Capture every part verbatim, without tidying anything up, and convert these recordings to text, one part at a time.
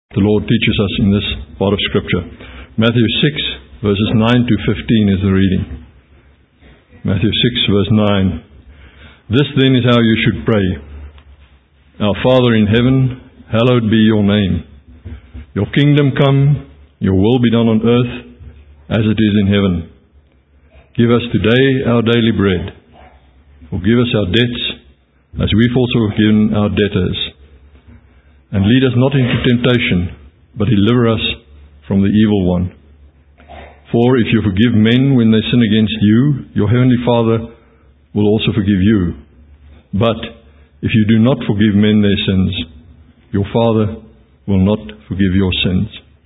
the Lord teaches us in this part of Scripture. Matthew six, verses nine to fifteen is the reading. Matthew six, verse nine. This then is how you should pray. Our Father in heaven, hallowed be your name. Your kingdom come, your will be done on earth as it is in heaven. Give us today our daily bread. Forgive us our debts as we've also forgiven our debtors. And lead us not into temptation, but deliver us from the evil one. For if you forgive men when they sin against you, your heavenly Father will also forgive you. But if you do not forgive men their sins, your Father will not forgive your sins.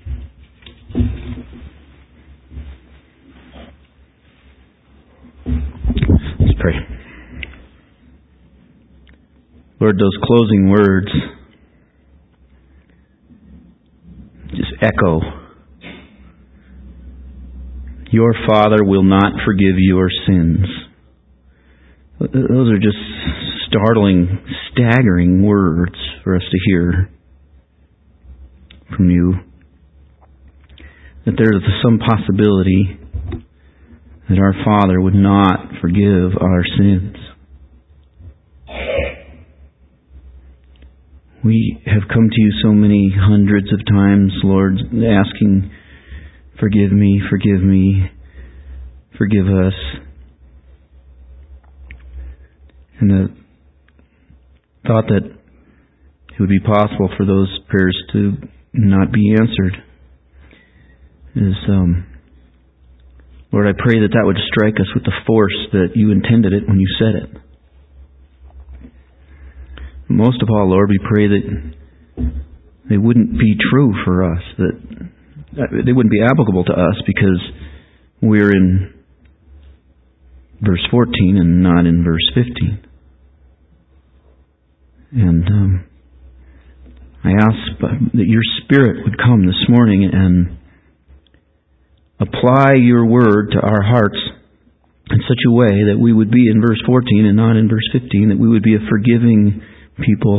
Let's pray. Lord, those closing words just echo. Your Father will not forgive your sins. Those are just startling, staggering words for us to hear from you. That there is some possibility that our Father would not forgive our sins. We have come to you so many hundreds of times, Lord, asking, forgive me, forgive me, forgive us. And the thought that it would be possible for those prayers to not be answered is, um, Lord, I pray that that would strike us with the force that you intended it when you said it. Most of all, Lord, we pray that they wouldn't be true for us, that they wouldn't be applicable to us because we're in verse fourteen and not in verse fifteen. And um, I ask that your Spirit would come this morning and apply your word to our hearts in such a way that we would be in verse fourteen and not in verse fifteen, that we would be a forgiving people,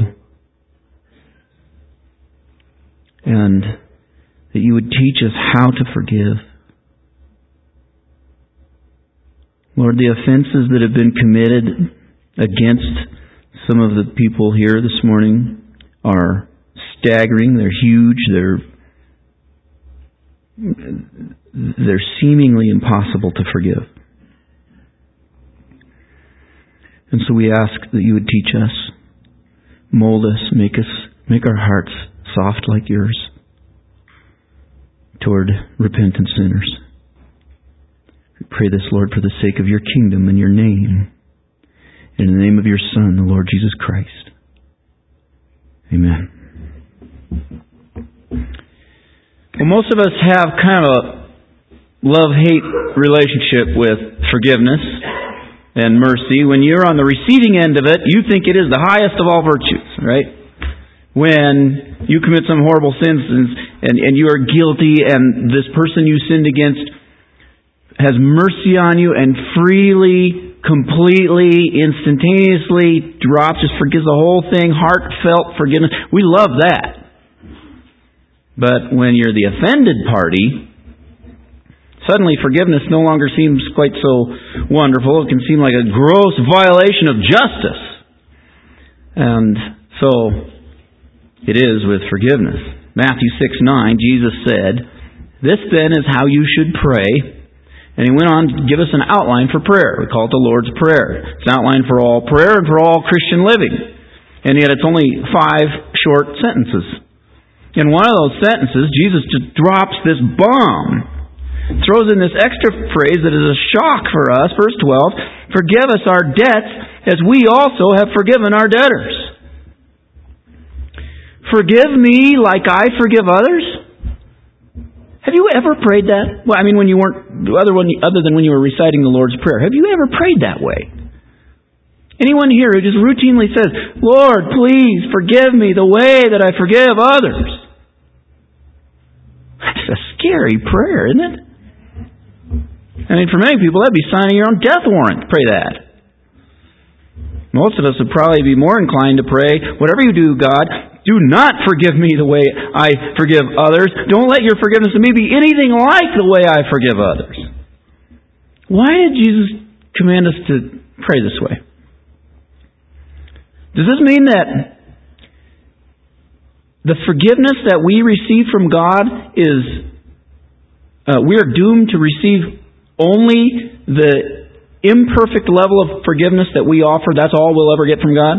and that you would teach us how to forgive. Lord, the offenses that have been committed against some of the people here this morning are staggering, they're huge, they're they're seemingly impossible to forgive. And so we ask that you would teach us, mold us, make us, make our hearts soft like yours toward repentant sinners. We pray this, Lord, for the sake of your kingdom and your name, and in the name of your Son, the Lord Jesus Christ. Amen. Well, most of us have kind of a love-hate relationship with forgiveness and mercy. When you're on the receiving end of it, you think it is the highest of all virtues, right? When you commit some horrible sins and, and you are guilty and this person you sinned against has mercy on you and freely, completely, instantaneously drops, just forgives the whole thing, heartfelt forgiveness. We love that. But when you're the offended party, suddenly forgiveness no longer seems quite so wonderful. It can seem like a gross violation of justice. And so it is with forgiveness. Matthew six nine, Jesus said, "This then is how you should pray." And he went on to give us an outline for prayer. We call it the Lord's Prayer. It's an outline for all prayer and for all Christian living. And yet it's only five short sentences. In one of those sentences, Jesus just drops this bomb. Throws in this extra phrase that is a shock for us. Verse twelve, "Forgive us our debts as we also have forgiven our debtors." Forgive me like I forgive others? Have you ever prayed that? Well, I mean, when you weren't, other, when, other than when you were reciting the Lord's Prayer, have you ever prayed that way? Anyone here who just routinely says, "Lord, please forgive me the way that I forgive others"? That's a scary prayer, isn't it? I mean, for many people, that'd be signing your own death warrant. Pray that. Most of us would probably be more inclined to pray, "Whatever you do, God, Do not forgive me the way I forgive others. Don't let your forgiveness to me be anything like the way I forgive others. Why did Jesus command us to pray this way? Does this mean that the forgiveness that we receive from God is, uh, we are doomed to receive only the imperfect level of forgiveness that we offer? That's all we'll ever get from God?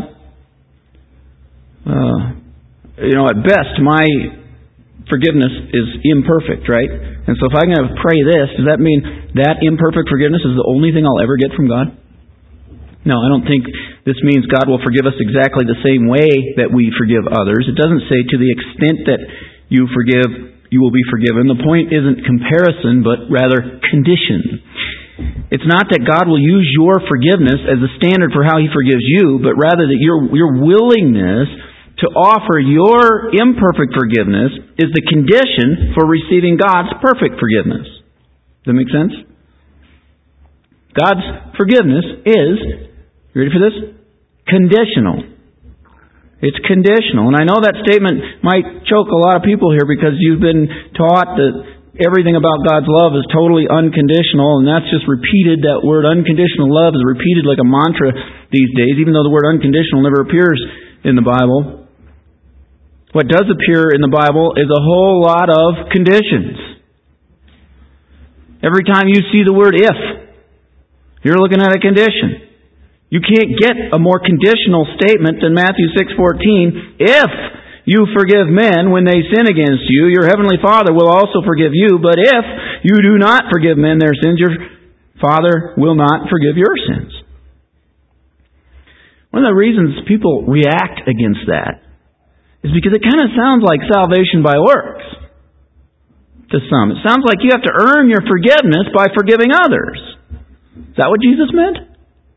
Uh, you know, at best, my forgiveness is imperfect, right? And so if I'm going to pray this, does that mean that imperfect forgiveness is the only thing I'll ever get from God? No, I don't think this means God will forgive us exactly the same way that we forgive others. It doesn't say to the extent that you forgive, you will be forgiven. The point isn't comparison, but rather condition. It's not that God will use your forgiveness as a standard for how He forgives you, but rather that your, your willingness to offer your imperfect forgiveness is the condition for receiving God's perfect forgiveness. Does that make sense? God's forgiveness is, you ready for this? Conditional. It's conditional. And I know that statement might choke a lot of people here because you've been taught that everything about God's love is totally unconditional, and that's just repeated. That word unconditional love is repeated like a mantra these days, even though the word unconditional never appears in the Bible. What does appear in the Bible is a whole lot of conditions. Every time you see the word if, you're looking at a condition. You can't get a more conditional statement than Matthew six fourteen. If you forgive men when they sin against you, your heavenly Father will also forgive you. But if you do not forgive men their sins, your Father will not forgive your sins. One of the reasons people react against that is because it kind of sounds like salvation by works to some. It sounds like you have to earn your forgiveness by forgiving others. Is that what Jesus meant?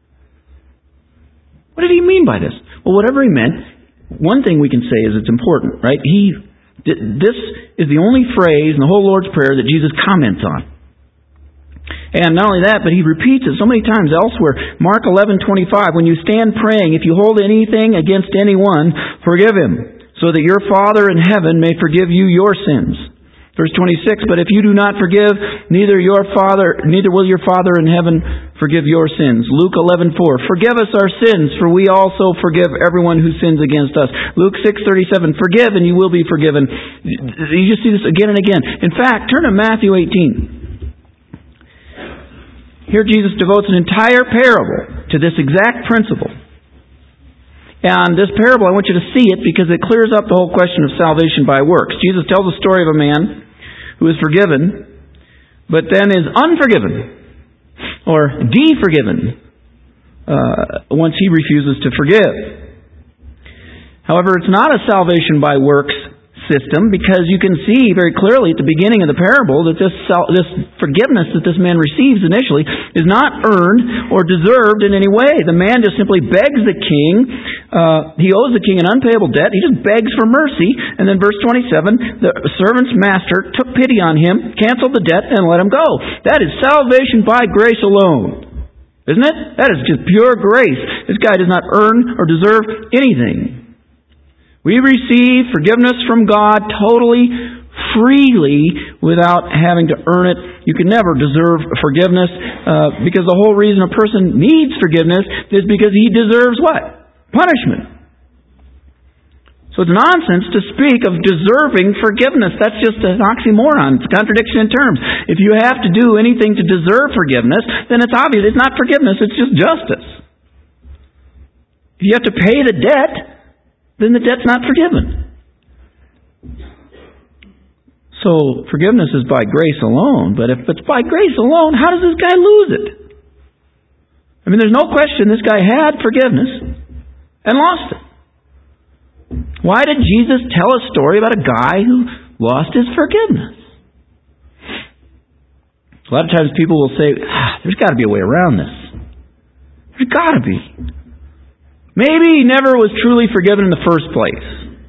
What did He mean by this? Well, whatever He meant, one thing we can say is it's important, right? He, this is the only phrase in the whole Lord's Prayer that Jesus comments on. And not only that, but He repeats it so many times elsewhere. Mark eleven twenty-five, when you stand praying, if you hold anything against anyone, forgive him, so that your Father in heaven may forgive you your sins. Verse twenty-six, but if you do not forgive, neither your Father, neither will your Father in heaven forgive your sins. Luke eleven four, forgive us our sins, for we also forgive everyone who sins against us. Luke six thirty-seven, forgive and you will be forgiven. You just see this again and again. In fact, turn to Matthew eighteen. Here Jesus devotes an entire parable to this exact principle. And this parable, I want you to see it because it clears up the whole question of salvation by works. Jesus tells a story of a man who is forgiven, but then is unforgiven, or de-forgiven, uh, once he refuses to forgive. However, it's not a salvation by works system, because you can see very clearly at the beginning of the parable that this this forgiveness that this man receives initially is not earned or deserved in any way. The man just simply begs the king. Uh, he owes the king an unpayable debt. He just begs for mercy. And then verse twenty-seven, the servant's master took pity on him, canceled the debt, and let him go. That is salvation by grace alone. Isn't it? That is just pure grace. This guy does not earn or deserve anything. We receive forgiveness from God totally, freely, without having to earn it. You can never deserve forgiveness, uh, because the whole reason a person needs forgiveness is because he deserves what? Punishment. So it's nonsense to speak of deserving forgiveness. That's just an oxymoron. It's a contradiction in terms. If you have to do anything to deserve forgiveness, then it's obvious it's not forgiveness, it's just justice. If you have to pay the debt, then the debt's not forgiven. So forgiveness is by grace alone. But if it's by grace alone, how does this guy lose it? I mean, there's no question this guy had forgiveness and lost it. Why did Jesus tell a story about a guy who lost his forgiveness? A lot of times people will say, ah, there's got to be a way around this. There's got to be. Maybe he never was truly forgiven in the first place.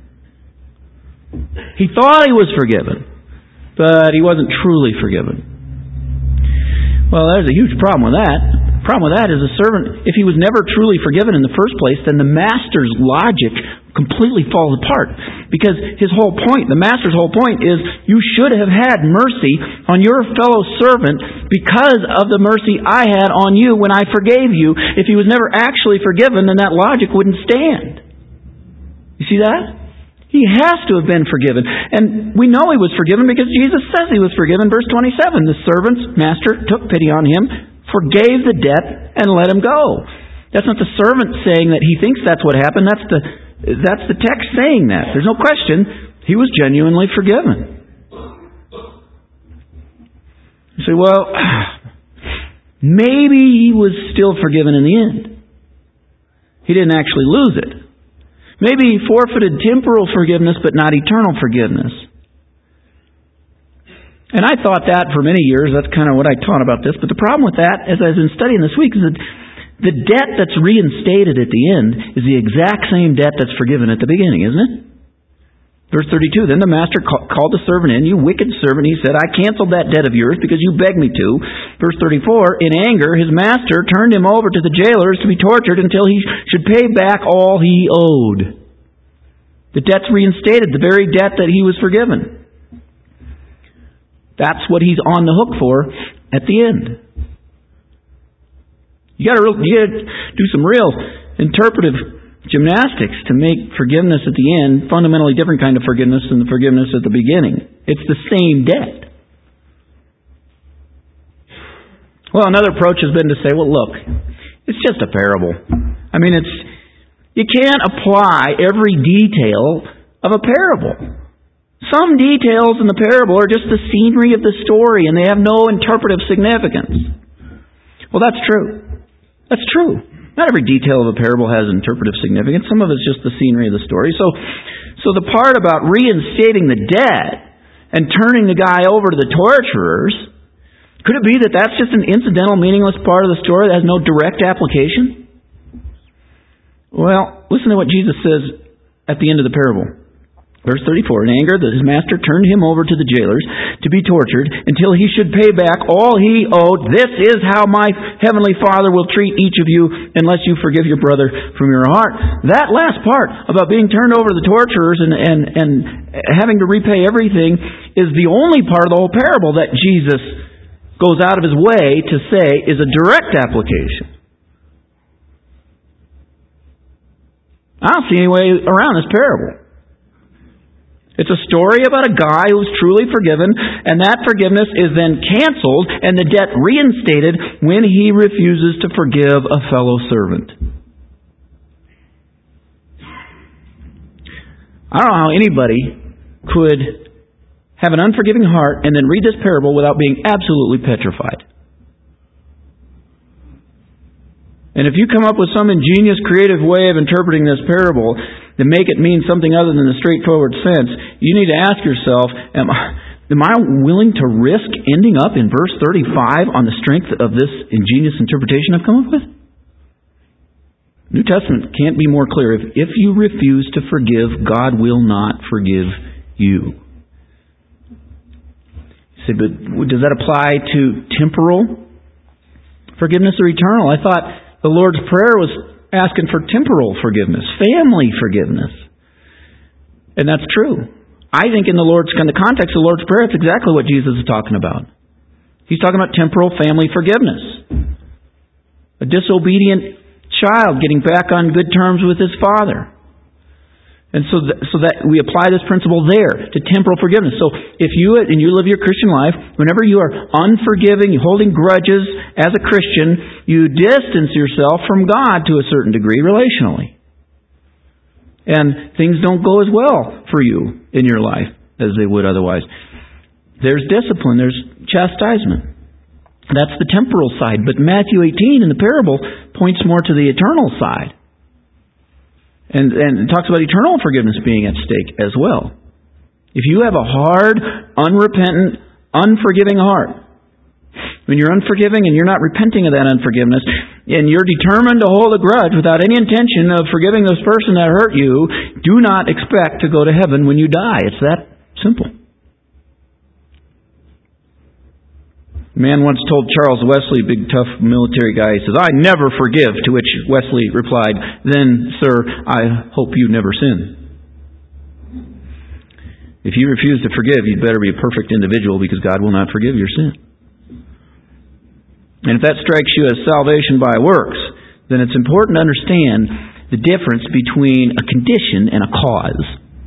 He thought he was forgiven, but he wasn't truly forgiven. Well, there's a huge problem with that. Problem with that is a servant, if he was never truly forgiven in the first place, then the master's logic completely falls apart. Because his whole point, the master's whole point is, you should have had mercy on your fellow servant because of the mercy I had on you when I forgave you. If he was never actually forgiven, then that logic wouldn't stand. You see that? He has to have been forgiven. And we know he was forgiven because Jesus says he was forgiven. Verse twenty-seven, the servant's master took pity on him, forgave the debt, and let him go. That's not the servant saying that he thinks that's what happened. That's the, that's the text saying that. There's no question. He was genuinely forgiven. You say, well, maybe he was still forgiven in the end. He didn't actually lose it. Maybe he forfeited temporal forgiveness, but not eternal forgiveness. And I thought that for many years. That's kind of what I taught about this. But the problem with that, as I've been studying this week, is that the debt that's reinstated at the end is the exact same debt that's forgiven at the beginning, isn't it? Verse thirty-two, then the master called the servant in, you wicked servant. He said, I canceled that debt of yours because you begged me to. Verse thirty-four, in anger, his master turned him over to the jailers to be tortured until he should pay back all he owed. The debt's reinstated, the very debt that he was forgiven. That's what he's on the hook for at the end. You got to do some real interpretive gymnastics to make forgiveness at the end fundamentally different kind of forgiveness than the forgiveness at the beginning. It's the same debt. Well, another approach has been to say, well, look, it's just a parable. I mean, it's you can't apply every detail of a parable. Some details in the parable are just the scenery of the story, and they have no interpretive significance. Well, that's true. That's true. Not every detail of a parable has interpretive significance. Some of it's just the scenery of the story. So, so the part about reinstating the debt and turning the guy over to the torturers, could it be that that's just an incidental, meaningless part of the story that has no direct application? Well, listen to what Jesus says at the end of the parable. Verse thirty-four, in anger, his master turned him over to the jailers to be tortured until he should pay back all he owed. This is how my heavenly Father will treat each of you unless you forgive your brother from your heart. That last part about being turned over to the torturers and, and, and having to repay everything is the only part of the whole parable that Jesus goes out of his way to say is a direct application. I don't see any way around this parable. It's a story about a guy who's truly forgiven, and that forgiveness is then canceled and the debt reinstated when he refuses to forgive a fellow servant. I don't know how anybody could have an unforgiving heart and then read this parable without being absolutely petrified. And if you come up with some ingenious, creative way of interpreting this parable to make it mean something other than the straightforward sense, you need to ask yourself, am I, am I willing to risk ending up in verse thirty-five on the strength of this ingenious interpretation I've come up with? New Testament can't be more clear. If, if you refuse to forgive, God will not forgive you. You say, but does that apply to temporal forgiveness or eternal? I thought the Lord's Prayer was asking for temporal forgiveness, family forgiveness. And that's true. I think in the Lord's in the context of the Lord's Prayer, it's exactly what Jesus is talking about. He's talking about temporal family forgiveness. A disobedient child getting back on good terms with his father. And so, th- so that we apply this principle there to temporal forgiveness. So if you and you live your Christian life, whenever you are unforgiving, you're holding grudges as a Christian, you distance yourself from God to a certain degree relationally. And things don't go as well for you in your life as they would otherwise. There's discipline, there's chastisement. That's the temporal side. But Matthew eighteen in the parable points more to the eternal side. And, and it talks about eternal forgiveness being at stake as well. If you have a hard, unrepentant, unforgiving heart, when you're unforgiving and you're not repenting of that unforgiveness, and you're determined to hold a grudge without any intention of forgiving this person that hurt you, do not expect to go to heaven when you die. It's that simple. A man once told Charles Wesley, big tough military guy, he says, "I never forgive," to which Wesley replied, "Then, sir, I hope you never sin." If you refuse to forgive, you'd better be a perfect individual, because God will not forgive your sin. And if that strikes you as salvation by works, then it's important to understand the difference between a condition and a cause.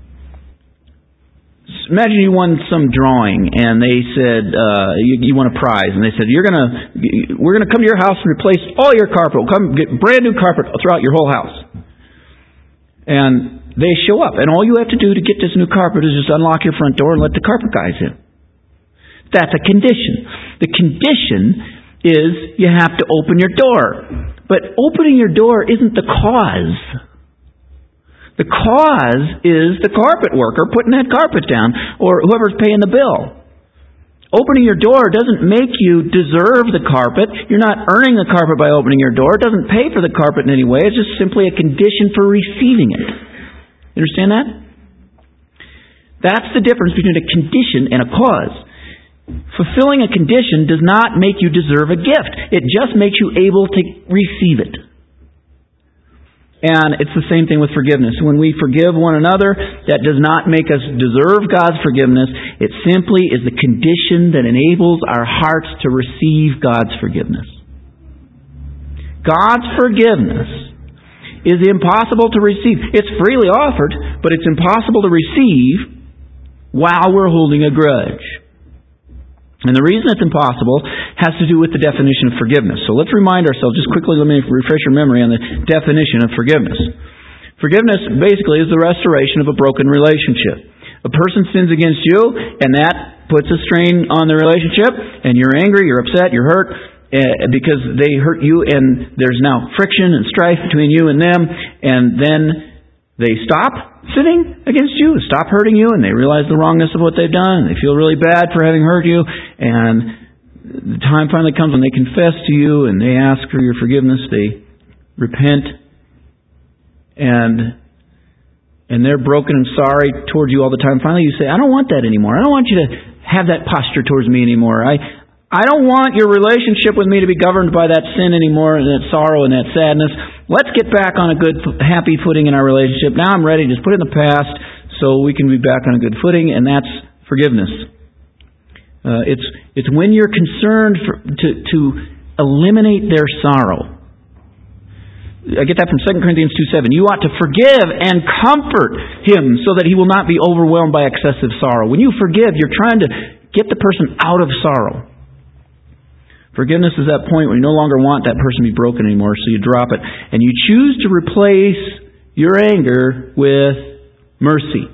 Imagine you won some drawing, and they said uh, you, you won a prize, and they said you're gonna we're gonna come to your house and replace all your carpet. We'll come get brand new carpet throughout your whole house. And they show up, and all you have to do to get this new carpet is just unlock your front door and let the carpet guys in. That's a condition. The condition is you have to open your door. But opening your door isn't the cause. The cause is the carpet worker putting that carpet down, or whoever's paying the bill. Opening your door doesn't make you deserve the carpet. You're not earning the carpet by opening your door. It doesn't pay for the carpet in any way. It's just simply a condition for receiving it. You understand that? That's the difference between a condition and a cause. Fulfilling a condition does not make you deserve a gift. It just makes you able to receive it. And it's the same thing with forgiveness. When we forgive one another, that does not make us deserve God's forgiveness. It simply is the condition that enables our hearts to receive God's forgiveness. God's forgiveness is impossible to receive. It's freely offered, but it's impossible to receive while we're holding a grudge. And the reason it's impossible has to do with the definition of forgiveness. So let's remind ourselves, just quickly, let me refresh your memory on the definition of forgiveness. Forgiveness basically is the restoration of a broken relationship. A person sins against you, and that puts a strain on the relationship, and you're angry, you're upset, you're hurt, uh, because they hurt you, and there's now friction and strife between you and them, and then they stop sinning against you, stop hurting you, and they realize the wrongness of what they've done, and they feel really bad for having hurt you, and the time finally comes when they confess to you, and they ask for your forgiveness, they repent, and and they're broken and sorry towards you all the time. Finally you say, "I don't want that anymore. I don't want you to have that posture towards me anymore. I I don't want your relationship with me to be governed by that sin anymore, and that sorrow and that sadness. Let's get back on a good, happy footing in our relationship. Now I'm ready. Just put it in the past so we can be back on a good footing," and that's forgiveness. Uh, it's it's when you're concerned for, to to eliminate their sorrow. I get that from Second Corinthians two seven. You ought to forgive and comfort him so that he will not be overwhelmed by excessive sorrow. When you forgive, you're trying to get the person out of sorrow. Forgiveness is that point where you no longer want that person to be broken anymore, so you drop it. And you choose to replace your anger with mercy.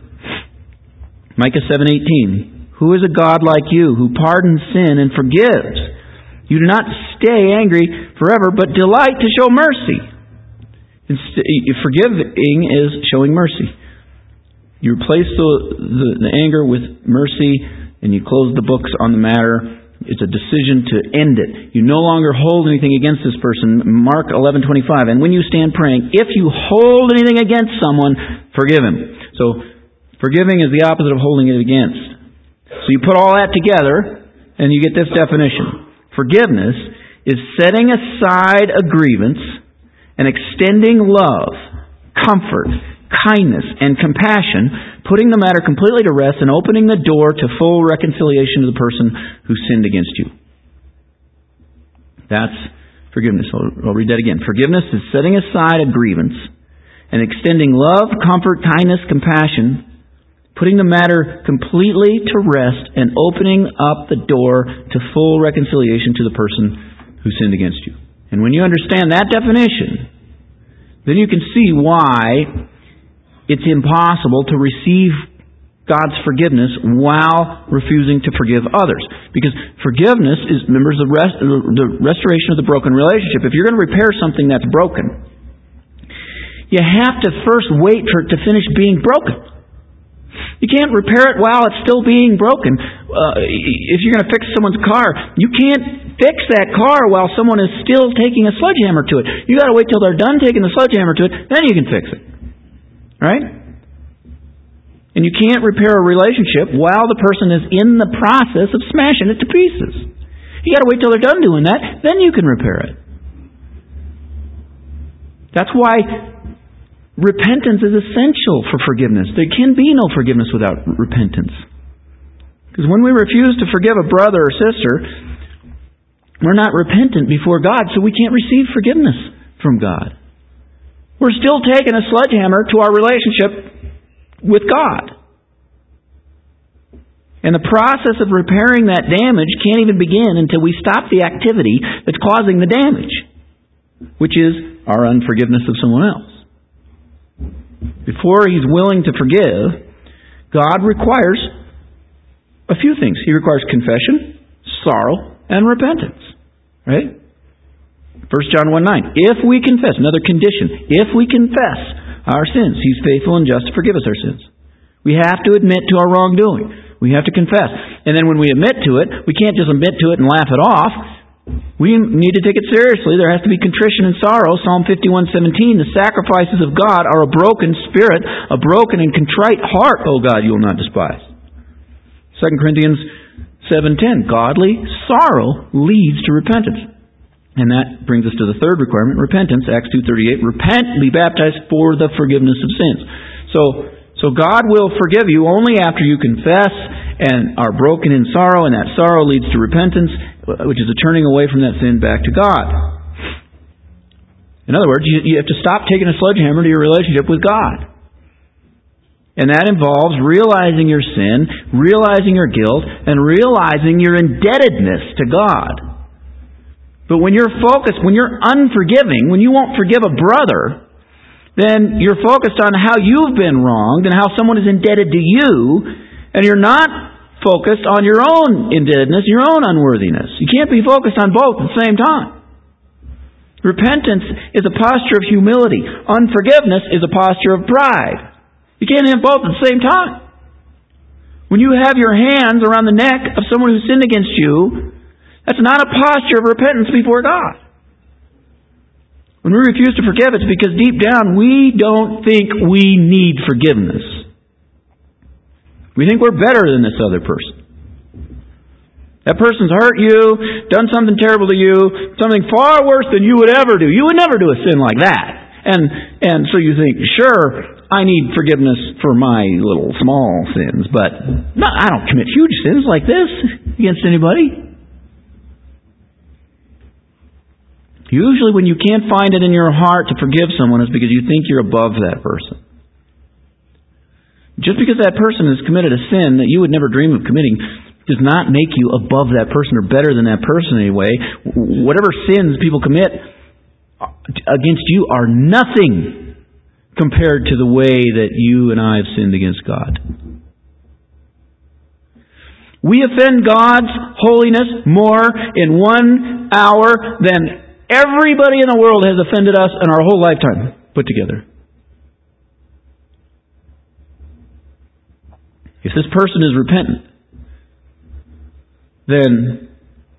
Micah seven eighteen. Who is a God like you, who pardons sin and forgives? You do not stay angry forever, but delight to show mercy. Forgiving is showing mercy. You replace the, the, the anger with mercy, and you close the books on the matter. It's a decision to end it. You no longer hold anything against this person. Mark eleven twenty-five. And when you stand praying, if you hold anything against someone, forgive him. So, forgiving is the opposite of holding it against. So you put all that together, and you get this definition. Forgiveness is setting aside a grievance and extending love, comfort, kindness, and compassion, putting the matter completely to rest and opening the door to full reconciliation to the person who sinned against you. That's forgiveness. I'll, I'll read that again. Forgiveness is setting aside a grievance and extending love, comfort, kindness, compassion, putting the matter completely to rest and opening up the door to full reconciliation to the person who sinned against you. And when you understand that definition, then you can see why it's impossible to receive God's forgiveness while refusing to forgive others. Because forgiveness is, remember, the, rest, the restoration of the broken relationship. If you're going to repair something that's broken, you have to first wait for it to finish being broken. You can't repair it while it's still being broken. Uh, if you're going to fix someone's car, you can't fix that car while someone is still taking a sledgehammer to it. You got to wait till they're done taking the sledgehammer to it, then you can fix it. Right? And you can't repair a relationship while the person is in the process of smashing it to pieces. You got to wait till they're done doing that, then you can repair it. That's why repentance is essential for forgiveness. There can be no forgiveness without repentance. Because when we refuse to forgive a brother or sister, we're not repentant before God, so we can't receive forgiveness from God. We're still taking a sledgehammer to our relationship with God. And the process of repairing that damage can't even begin until we stop the activity that's causing the damage, which is our unforgiveness of someone else. Before He's willing to forgive, God requires a few things. He requires confession, sorrow, and repentance. Right? First John one nine. If we confess, another condition, if we confess our sins, He's faithful and just to forgive us our sins. We have to admit to our wrongdoing. We have to confess. And then when we admit to it, we can't just admit to it and laugh it off. We need to take it seriously. There has to be contrition and sorrow. Psalm fifty-one seventeen. The sacrifices of God are a broken spirit, a broken and contrite heart, O God, you will not despise. Second Corinthians seven ten. Godly sorrow leads to repentance. And that brings us to the third requirement, repentance. Acts two thirty-eight. Repent, be baptized for the forgiveness of sins. So, so God will forgive you only after you confess and are broken in sorrow, and that sorrow leads to repentance, which is a turning away from that sin back to God. In other words, you, you have to stop taking a sledgehammer to your relationship with God. And that involves realizing your sin, realizing your guilt, and realizing your indebtedness to God. But when you're focused, when you're unforgiving, when you won't forgive a brother, then you're focused on how you've been wronged and how someone is indebted to you, and you're not focused on your own indebtedness, your own unworthiness. You can't be focused on both at the same time. Repentance is a posture of humility. Unforgiveness is a posture of pride. You can't have both at the same time. When you have your hands around the neck of someone who sinned against you, that's not a posture of repentance before God. When we refuse to forgive, it's because deep down we don't think we need forgiveness. We think we're better than this other person. That person's hurt you, done something terrible to you, something far worse than you would ever do. You would never do a sin like that. And and so you think, sure, I need forgiveness for my little small sins, but no, I don't commit huge sins like this against anybody. Usually when you can't find it in your heart to forgive someone, it's because you think you're above that person. Just because that person has committed a sin that you would never dream of committing does not make you above that person or better than that person anyway. Whatever sins people commit against you are nothing compared to the way that you and I have sinned against God. We offend God's holiness more in one hour than everybody in the world has offended us in our whole lifetime put together. If this person is repentant, then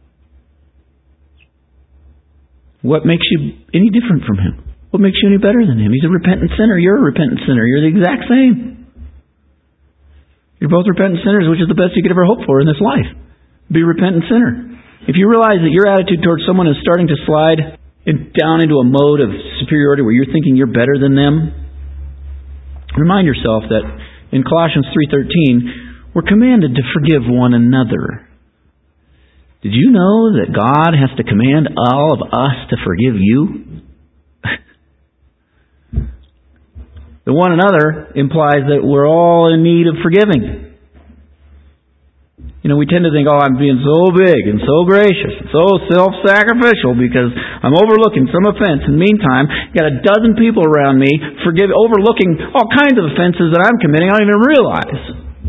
what makes you any different from him? What makes you any better than him? He's a repentant sinner. You're a repentant sinner. You're the exact same. You're both repentant sinners, which is the best you could ever hope for in this life. Be a repentant sinner. If you realize that your attitude towards someone is starting to slide in, down into a mode of superiority where you're thinking you're better than them, remind yourself that in Colossians three thirteen, we're commanded to forgive one another. Did you know that God has to command all of us to forgive you? The one another implies that we're all in need of forgiving. You know, we tend to think, oh, I'm being so big and so gracious and so self-sacrificial because I'm overlooking some offense. In the meantime, got a dozen people around me forgive, overlooking all kinds of offenses that I'm committing I don't even realize.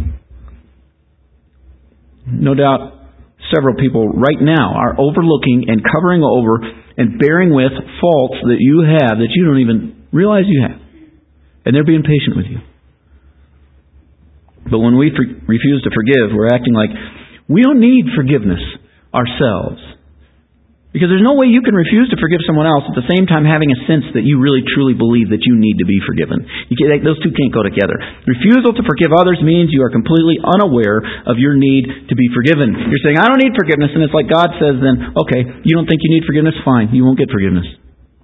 No doubt, several people right now are overlooking and covering over and bearing with faults that you have that you don't even realize you have. And they're being patient with you. But when we for, refuse to forgive, we're acting like we don't need forgiveness ourselves. Because there's no way you can refuse to forgive someone else at the same time having a sense that you really truly believe that you need to be forgiven. You can't, those two can't go together. Refusal to forgive others means you are completely unaware of your need to be forgiven. You're saying, I don't need forgiveness, and it's like God says then, okay, you don't think you need forgiveness? Fine, you won't get forgiveness.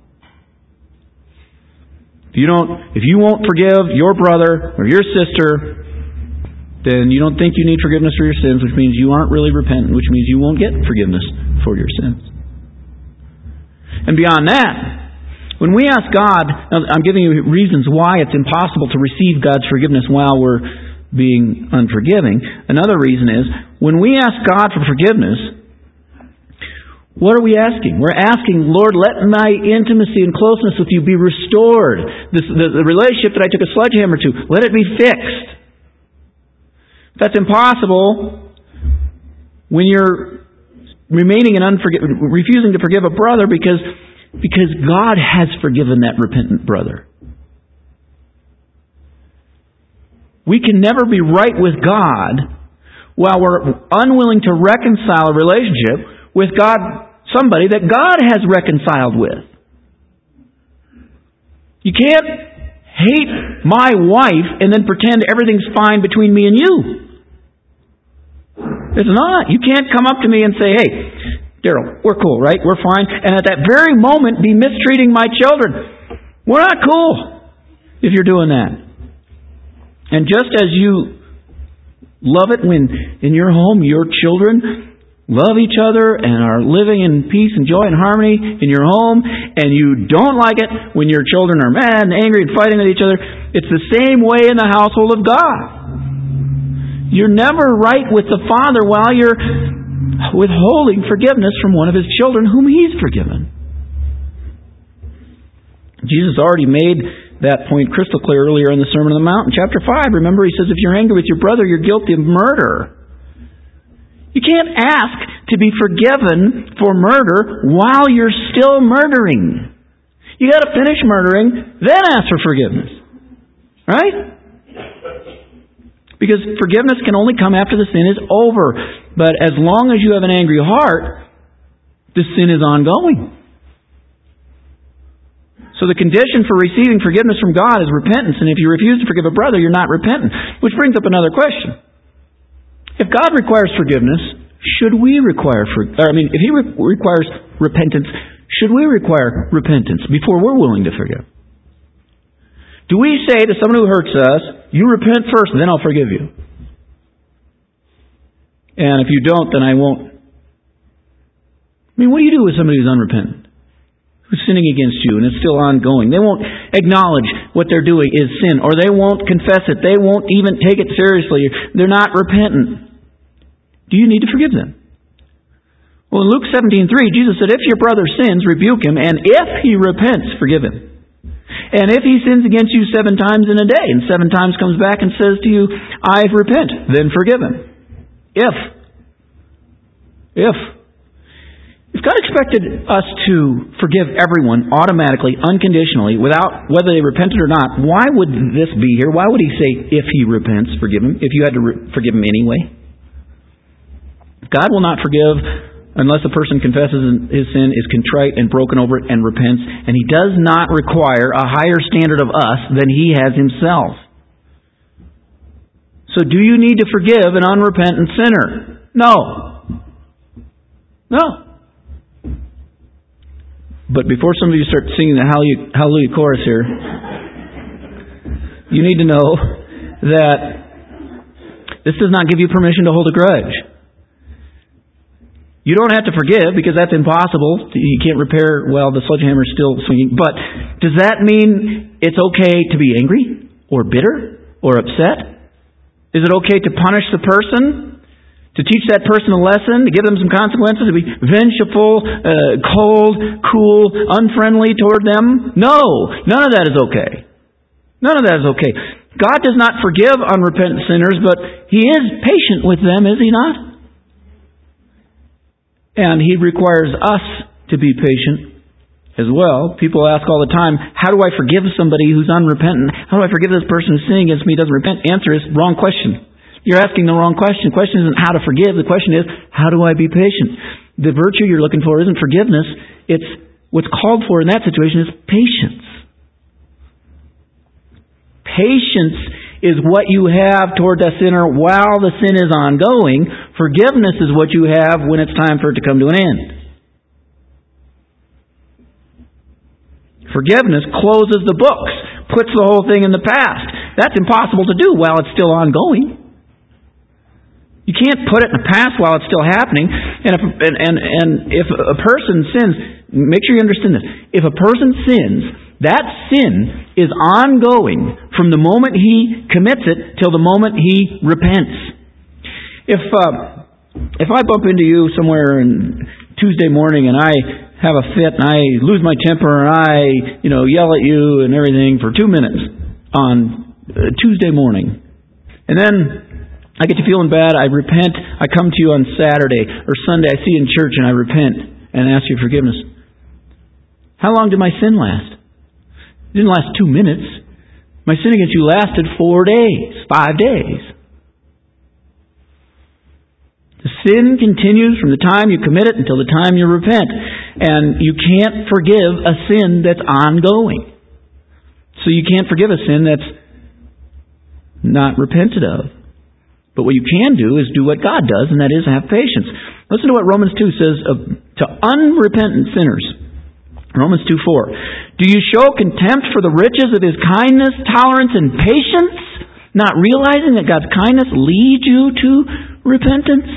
If you don't, if you won't forgive your brother or your sister, then you don't think you need forgiveness for your sins, which means you aren't really repentant, which means you won't get forgiveness for your sins. And beyond that, when we ask God, I'm giving you reasons why it's impossible to receive God's forgiveness while we're being unforgiving. Another reason is, when we ask God for forgiveness, what are we asking? We're asking, Lord, let my intimacy and closeness with you be restored. This, the, the relationship that I took a sledgehammer to, let it be fixed. That's impossible when you're remaining in unforgive, refusing to forgive a brother because, because God has forgiven that repentant brother. We can never be right with God while we're unwilling to reconcile a relationship with God, somebody that God has reconciled with. You can't hate my wife and then pretend everything's fine between me and you. It's not. You can't come up to me and say, hey, Daryl, we're cool, right? We're fine. And at that very moment be mistreating my children. We're not cool if you're doing that. And just as you love it when in your home your children love each other and are living in peace and joy and harmony in your home, and you don't like it when your children are mad and angry and fighting with each other, it's the same way in the household of God. You're never right with the Father while you're withholding forgiveness from one of His children whom He's forgiven. Jesus already made that point crystal clear earlier in the Sermon on the Mount in chapter five. Remember, He says, if you're angry with your brother, you're guilty of murder. You can't ask to be forgiven for murder while you're still murdering. You got to finish murdering, then ask for forgiveness. Right? Because forgiveness can only come after the sin is over. But as long as you have an angry heart, the sin is ongoing. So the condition for receiving forgiveness from God is repentance. And if you refuse to forgive a brother, you're not repentant. Which brings up another question. If God requires forgiveness, should we require for, I mean, if He re- requires repentance, should we require repentance before we're willing to forgive? Do we say to someone who hurts us, you repent first, then I'll forgive you? And if you don't, then I won't. I mean, what do you do with somebody who's unrepentant? Who's sinning against you and it's still ongoing? They won't acknowledge what they're doing is sin, or they won't confess it. They won't even take it seriously. They're not repentant. Do you need to forgive them? Well, in Luke seventeen three, Jesus said, if your brother sins, rebuke him, and if he repents, forgive him. And if he sins against you seven times in a day, and seven times comes back and says to you, I repent, then forgive him. If. If. If God expected us to forgive everyone automatically, unconditionally, without whether they repented or not, why would this be here? Why would He say, if he repents, forgive him, if you had to re- forgive him anyway? God will not forgive unless a person confesses his sin, is contrite and broken over it, and repents. And He does not require a higher standard of us than He has Himself. So do you need to forgive an unrepentant sinner? No. No. But before some of you start singing the Hallelujah, Hallelujah chorus here, you need to know that this does not give you permission to hold a grudge. You don't have to forgive because that's impossible. You can't repair while the sledgehammer is still swinging. But does that mean it's okay to be angry or bitter or upset? Is it okay to punish the person? To teach that person a lesson? To give them some consequences? To be vengeful, uh, cold, cool, unfriendly toward them? No! None of that is okay. None of that is okay. God does not forgive unrepentant sinners, but He is patient with them, is He not? And He requires us to be patient as well. People ask all the time, how do I forgive somebody who's unrepentant? How do I forgive this person who's sinning against me, doesn't repent? Answer is, wrong question. You're asking the wrong question. The question isn't how to forgive. The question is, how do I be patient? The virtue you're looking for isn't forgiveness. It's what's called for in that situation is patience. Patience is what you have toward the sinner while the sin is ongoing. Forgiveness is what you have when it's time for it to come to an end. Forgiveness closes the books, puts the whole thing in the past. That's impossible to do while it's still ongoing. You can't put it in the past while it's still happening. And if, and, and, and if a person sins, make sure you understand this. If a person sins, that sin is ongoing from the moment he commits it till the moment he repents. If uh, if I bump into you somewhere on Tuesday morning and I have a fit and I lose my temper and I, you know, yell at you and everything for two minutes on uh, Tuesday morning, and then I get to feeling bad, I repent, I come to you on Saturday or Sunday, I see you in church and I repent and ask you forgiveness. How long did my sin last? It didn't last two minutes. My sin against you lasted four days, five days. The sin continues from the time you commit it until the time you repent. And you can't forgive a sin that's ongoing. So you can't forgive a sin that's not repented of. But what you can do is do what God does, and that is have patience. Listen to what Romans two says of, to unrepentant sinners. Romans two four. Do you show contempt for the riches of His kindness, tolerance, and patience, not realizing that God's kindness leads you to repentance?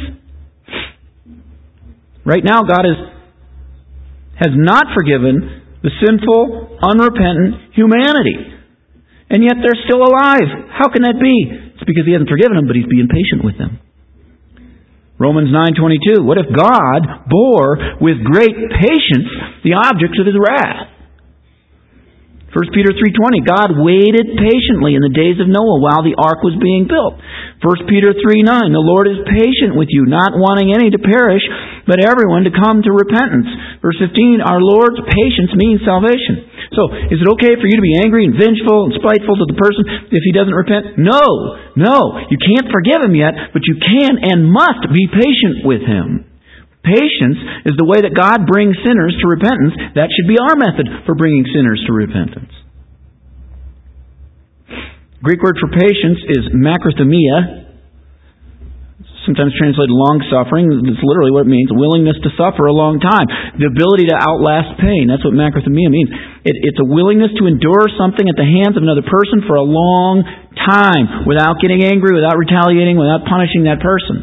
Right now, God is, has not forgiven the sinful, unrepentant humanity. And yet they're still alive. How can that be? It's because He hasn't forgiven them, but He's being patient with them. Romans nine twenty-two. What if God bore with great patience the objects of His wrath? First Peter three twenty. God waited patiently in the days of Noah while the ark was being built. First Peter three nine. The Lord is patient with you, not wanting any to perish, but everyone to come to repentance. Verse fifteen. Our Lord's patience means salvation. So, is it okay for you to be angry and vengeful and spiteful to the person if he doesn't repent? No, no. You can't forgive him yet, but you can and must be patient with him. Patience is the way that God brings sinners to repentance. That should be our method for bringing sinners to repentance. Greek word for patience is makrothumia. Sometimes translated long-suffering. That's literally what it means. Willingness to suffer a long time. The ability to outlast pain. That's what makrothumia means. It, it's a willingness to endure something at the hands of another person for a long time without getting angry, without retaliating, without punishing that person.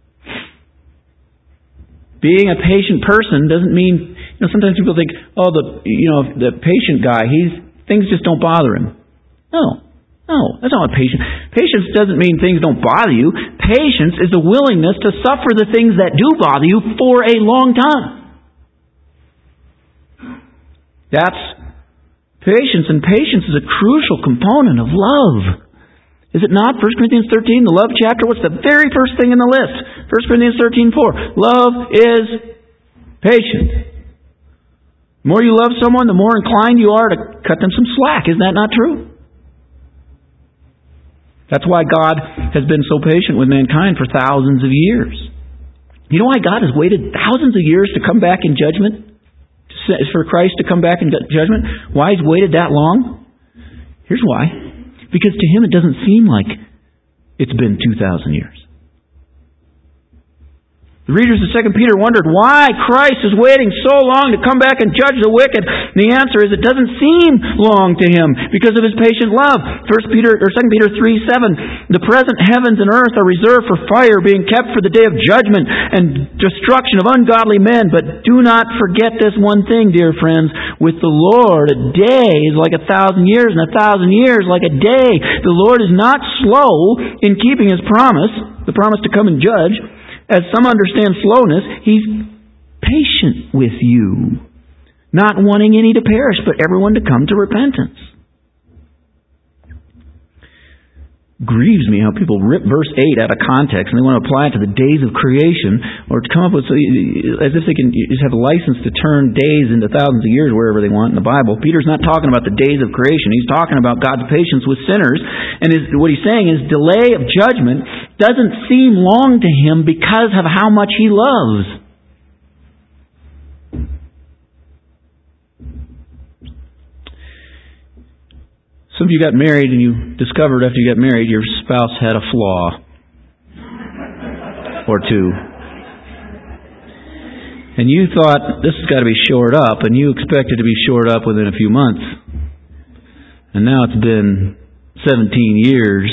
Being a patient person doesn't mean, you know, sometimes people think, oh, the, you know, the patient guy, he's, things just don't bother him. No. No, that's not what patience. Patience doesn't mean things don't bother you. Patience is the willingness to suffer the things that do bother you for a long time. That's patience, and patience is a crucial component of love. Is it not? First Corinthians thirteen, the love chapter, what's the very first thing in the list? First Corinthians thirteen four. Love is patient. The more you love someone, the more inclined you are to cut them some slack. Isn't that not true? That's why God has been so patient with mankind for thousands of years. You know why God has waited thousands of years to come back in judgment? For Christ to come back in judgment? Why He's waited that long? Here's why. Because to Him it doesn't seem like it's been two thousand years. The readers of Second Peter wondered why Christ is waiting so long to come back and judge the wicked. And the answer is it doesn't seem long to Him because of His patient love. First Peter or Second Peter three seven. The present heavens and earth are reserved for fire, being kept for the day of judgment and destruction of ungodly men. But do not forget this one thing, dear friends. With the Lord, a day is like a thousand years, and a thousand years like a day. The Lord is not slow in keeping His promise, the promise to come and judge. As some understand slowness, He's patient with you, not wanting any to perish, but everyone to come to repentance. grieves me how people rip verse eight out of context and they want to apply it to the days of creation, or to come up with, as if they can just have a license to turn days into thousands of years wherever they want in the Bible. Peter's not talking about the days of creation. He's talking about God's patience with sinners. And his, what he's saying is delay of judgment doesn't seem long to him because of how much he loves. Some of you got married and you discovered after you got married your spouse had a flaw or two. And you thought, this has got to be shored up, and you expected to be shored up within a few months. And now it's been seventeen years.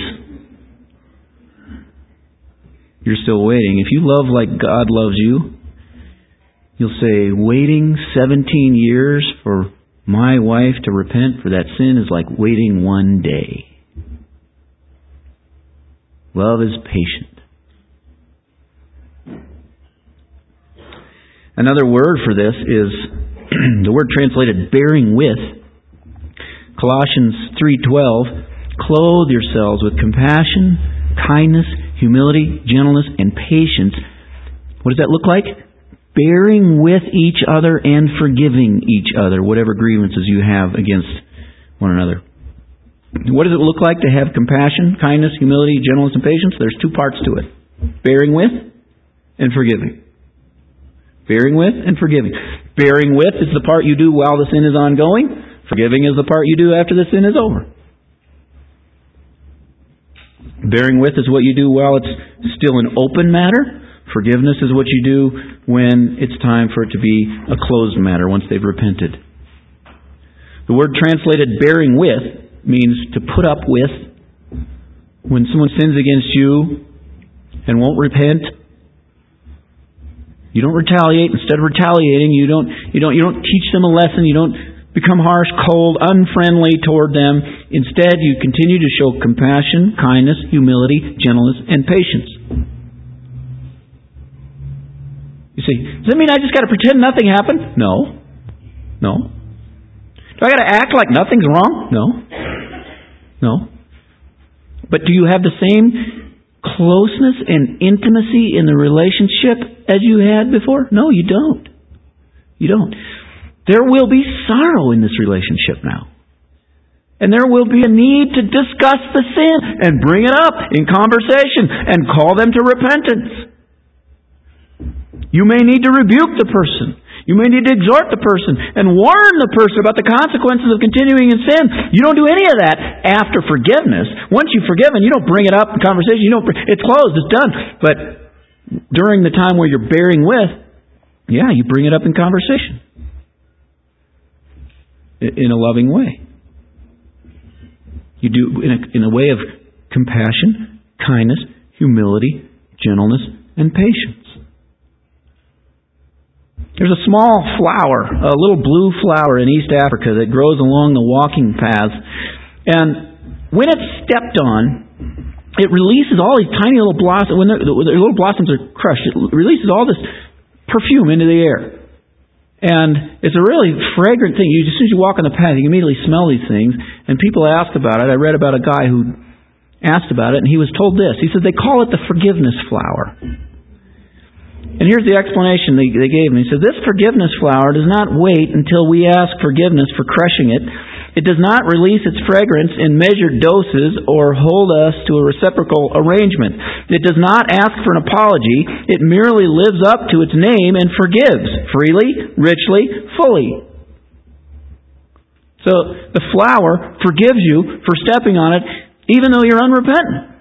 You're still waiting. If you love like God loves you, you'll say, waiting seventeen years for my wife to repent for that sin is like waiting one day. Love is patient. Another word for this is the word translated bearing with. Colossians three twelve, clothe yourselves with compassion, kindness, humility, gentleness, and patience. What does that look like? Bearing with each other and forgiving each other, whatever grievances you have against one another. What does it look like to have compassion, kindness, humility, gentleness, and patience? There's two parts to it. Bearing with and forgiving. Bearing with and forgiving. Bearing with is the part you do while the sin is ongoing. Forgiving is the part you do after the sin is over. Bearing with is what you do while it's still an open matter. Forgiveness is what you do when it's time for it to be a closed matter, once they've repented. The word translated bearing with means to put up with. When someone sins against you and won't repent, you don't retaliate. Instead of retaliating, you don't you don't you don't teach them a lesson. You don't become harsh, cold, unfriendly toward them. Instead, you continue to show compassion, kindness, humility, gentleness, and patience. You say, does that mean I just got to pretend nothing happened? No. No. Do I got to act like nothing's wrong? No. No. But do you have the same closeness and intimacy in the relationship as you had before? No, you don't. You don't. There will be sorrow in this relationship now. And there will be a need to discuss the sin and bring it up in conversation and call them to repentance. You may need to rebuke the person. You may need to exhort the person and warn the person about the consequences of continuing in sin. You don't do any of that after forgiveness. Once you've forgiven, you don't bring it up in conversation. You don't. It's closed. It's done. But during the time where you're bearing with, yeah, you bring it up in conversation in a loving way. You do in a, in a way of compassion, kindness, humility, gentleness, and patience. There's a small flower, a little blue flower in East Africa that grows along the walking paths. And when it's stepped on, it releases all these tiny little blossoms. When the little blossoms are crushed, it releases all this perfume into the air. And it's a really fragrant thing. You, as soon as you walk on the path, you can immediately smell these things. And people ask about it. I read about a guy who asked about it, and he was told this. He said they call it the forgiveness flower. And here's the explanation they, they gave me. He said, this forgiveness flower does not wait until we ask forgiveness for crushing it. It does not release its fragrance in measured doses or hold us to a reciprocal arrangement. It does not ask for an apology. It merely lives up to its name and forgives freely, richly, fully. So the flower forgives you for stepping on it even though you're unrepentant.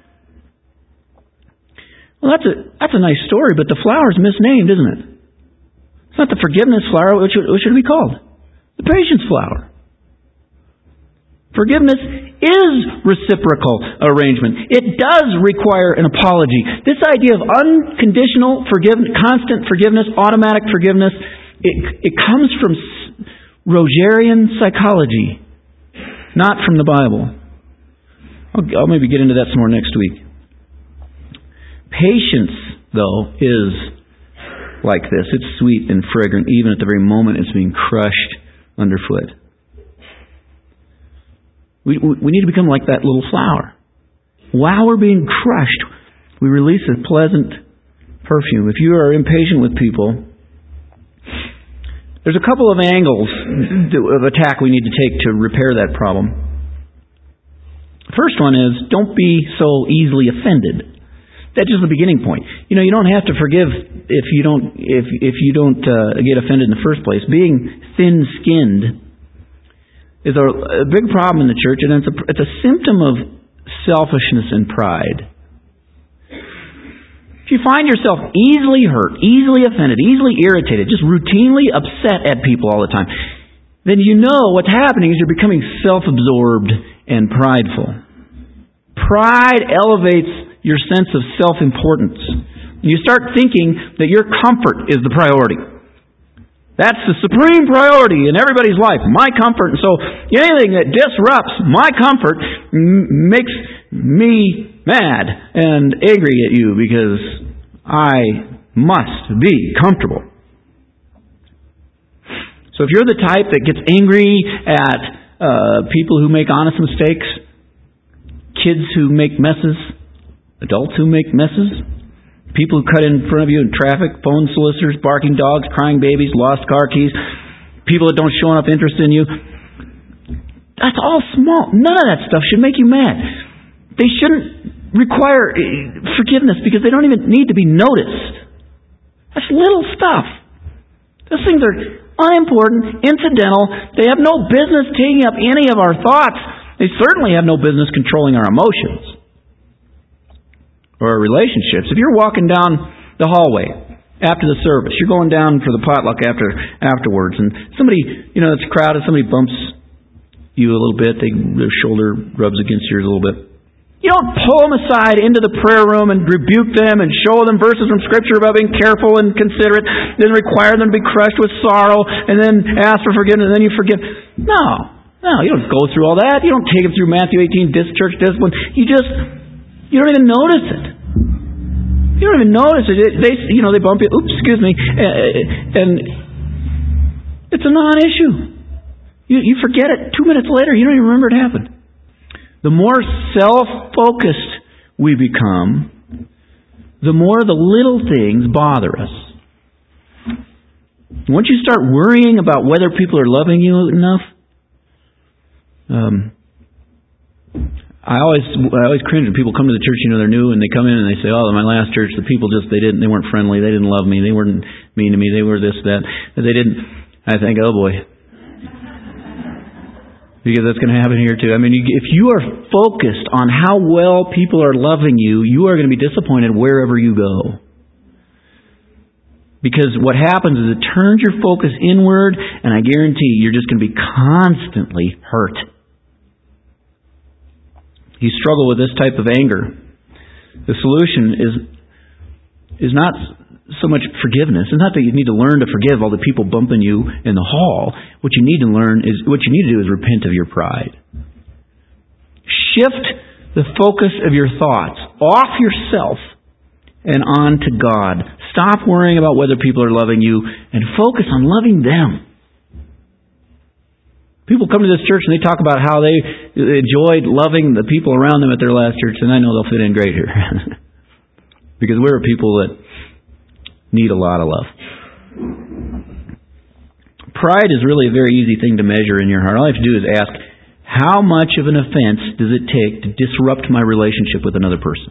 Well, that's a that's a nice story, but the flower's misnamed, isn't it? It's not the forgiveness flower. What should, what should it be called? The patience flower. Forgiveness is reciprocal arrangement. It does require an apology. This idea of unconditional forgiveness, constant forgiveness, automatic forgiveness, it, it comes from Rogerian psychology, not from the Bible. I'll, I'll maybe get into that some more next week. Patience, though, is like this. It's sweet and fragrant even at the very moment it's being crushed underfoot. We we need to become like that little flower. while we're being crushed, we release a pleasant perfume. If you are impatient with people, there's a couple of angles of attack we need to take to repair that problem. First one is, don't be so easily offended. That's just the beginning point. You know, you don't have to forgive if you don't if if you don't uh, get offended in the first place. Being thin-skinned is a, a big problem in the church, and it's a, it's a symptom of selfishness and pride. If you find yourself easily hurt, easily offended, easily irritated, just routinely upset at people all the time, then you know what's happening is you're becoming self-absorbed and prideful. Pride elevates your sense of self-importance. You start thinking that your comfort is the priority. That's the supreme priority in everybody's life, my comfort. And so anything that disrupts my comfort m- makes me mad and angry at you because I must be comfortable. So if you're the type that gets angry at uh, people who make honest mistakes, kids who make messes, adults who make messes, people who cut in front of you in traffic, phone solicitors, barking dogs, crying babies, lost car keys, people that don't show enough interest in you. That's all small. None of that stuff should make you mad. They shouldn't require forgiveness because they don't even need to be noticed. That's little stuff. Those things are unimportant, incidental. They have no business taking up any of our thoughts. They certainly have no business controlling our emotions or our relationships. If you're walking down the hallway after the service, you're going down for the potluck after afterwards, and somebody, you know, it's crowded, somebody bumps you a little bit, they, their shoulder rubs against yours a little bit. You don't pull them aside into the prayer room and rebuke them and show them verses from Scripture about being careful and considerate, then require them to be crushed with sorrow, and then ask for forgiveness, and then you forgive. No. No, you don't go through all that. You don't take them through Matthew eighteen, dis- church discipline. You just... You don't even notice it. You don't even notice it. They, you know, they bump you. Oops, excuse me, and it's a non-issue. You, you forget it two minutes later. You don't even remember it happened. The more self-focused we become, the more the little things bother us. Once you start worrying about whether people are loving you enough, um. I always I always cringe when people come to the church, you know, they're new, and they come in and they say, oh, my last church, the people just, they didn't, they weren't friendly, they didn't love me, they weren't mean to me, they were this, that, they didn't. I think, oh boy. Because that's going to happen here too. I mean, if you are focused on how well people are loving you, you are going to be disappointed wherever you go. Because what happens is it turns your focus inward, and I guarantee you're just going to be constantly hurt. You struggle with this type of anger. The solution is is not so much forgiveness. It's not that you need to learn to forgive all the people bumping you in the hall. What you need to learn is what you need to do is repent of your pride. Shift the focus of your thoughts off yourself and on to God. Stop worrying about whether people are loving you and focus on loving them. People come to this church and they talk about how they enjoyed loving the people around them at their last church, and I know they'll fit in great here. Because we're people that need a lot of love. Pride is really a very easy thing to measure in your heart. All I have to do is ask, how much of an offense does it take to disrupt my relationship with another person?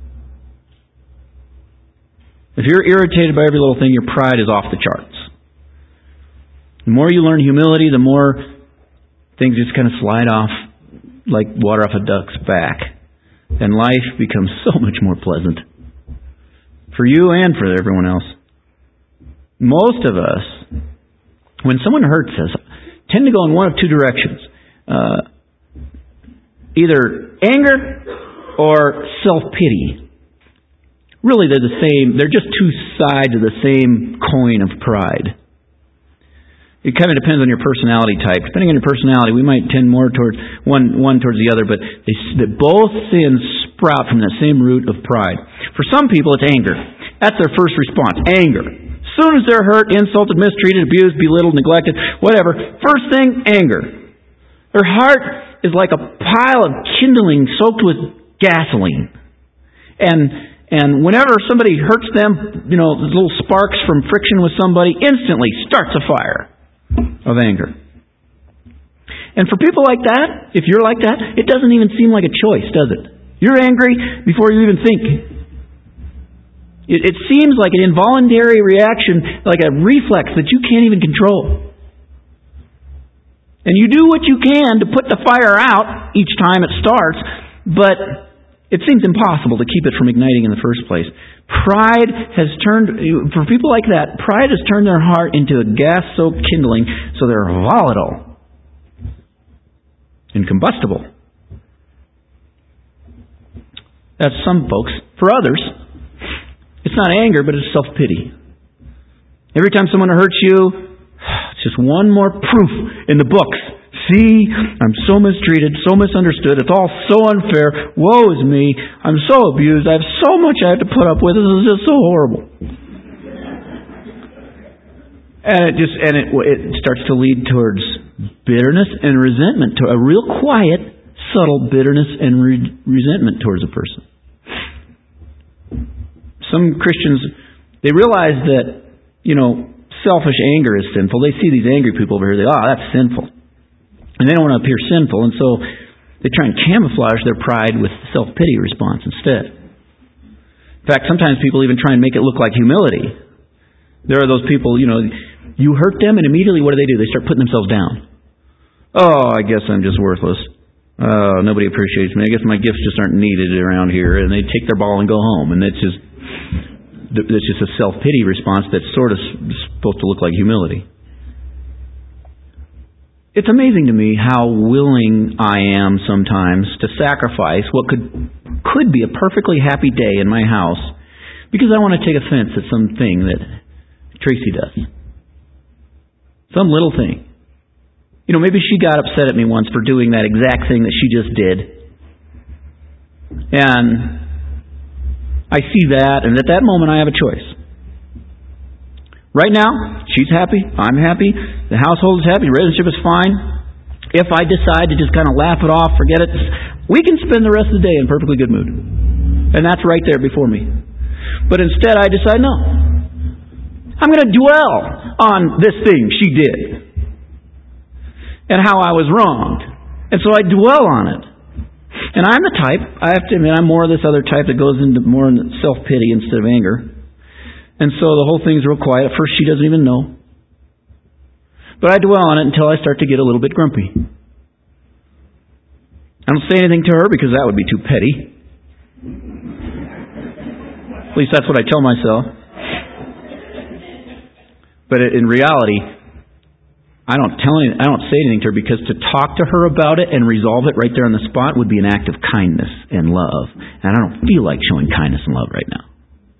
If you're irritated by every little thing, your pride is off the charts. The more you learn humility, the more things just kind of slide off like water off a duck's back. And life becomes so much more pleasant. For you and for everyone else. Most of us, when someone hurts us, tend to go in one of two directions. Uh, either anger or self-pity. Really, they're the same. They're just two sides of the same coin of pride. It kind of depends on your personality type. Depending on your personality, we might tend more towards one one towards the other, but they, they both sins sprout from the same root of pride. For some people, it's anger. That's their first response, anger. As soon as they're hurt, insulted, mistreated, abused, belittled, neglected, whatever, first thing, anger. Their heart is like a pile of kindling soaked with gasoline. And and whenever somebody hurts them, you know, little sparks from friction with somebody instantly starts a fire of anger. And for people like that, if you're like that, it doesn't even seem like a choice, does it? You're angry before you even think. It, it seems like an involuntary reaction, like a reflex that you can't even control. And you do what you can to put the fire out each time it starts, but it seems impossible to keep it from igniting in the first place. Pride has turned, for people like that, pride has turned their heart into a gas-soaked kindling, so they're volatile and combustible. That's some folks. For others, it's not anger, but it's self-pity. Every time someone hurts you, it's just one more proof in the books. See, I'm so mistreated, so misunderstood. It's all so unfair. Woe is me. I'm so abused. I have so much I have to put up with. This is just so horrible. And it just and it it starts to lead towards bitterness and resentment, to a real quiet, subtle bitterness and re- resentment towards a person. Some Christians, they realize that, you know, selfish anger is sinful. They see these angry people over here. They, oh, that's sinful. And they don't want to appear sinful, and so they try and camouflage their pride with self-pity response instead. In fact, sometimes people even try and make it look like humility. There are those people, you know, you hurt them, and immediately what do they do? They start putting themselves down. Oh, I guess I'm just worthless. Oh, nobody appreciates me. I guess my gifts just aren't needed around here. And they take their ball and go home, and it's just, it's just a self-pity response that's sort of supposed to look like humility. It's amazing to me how willing I am sometimes to sacrifice what could could be a perfectly happy day in my house because I want to take offense at something that Tracy does. Some little thing. You know, maybe she got upset at me once for doing that exact thing that she just did. And I see that, and at that moment I have a choice. Right now, she's happy, I'm happy, the household is happy, the relationship is fine. If I decide to just kind of laugh it off, forget it, we can spend the rest of the day in perfectly good mood. And that's right there before me. But instead I decide, no. I'm going to dwell on this thing she did. And how I was wronged. And so I dwell on it. And I'm the type, I have to admit, I'm more of this other type that goes into more self-pity instead of anger. And so the whole thing's real quiet. At first she doesn't even know. But I dwell on it until I start to get a little bit grumpy. I don't say anything to her because that would be too petty. At least that's what I tell myself. But in reality, I don't tell any, I don't say anything to her because to talk to her about it and resolve it right there on the spot would be an act of kindness and love. And I don't feel like showing kindness and love right now.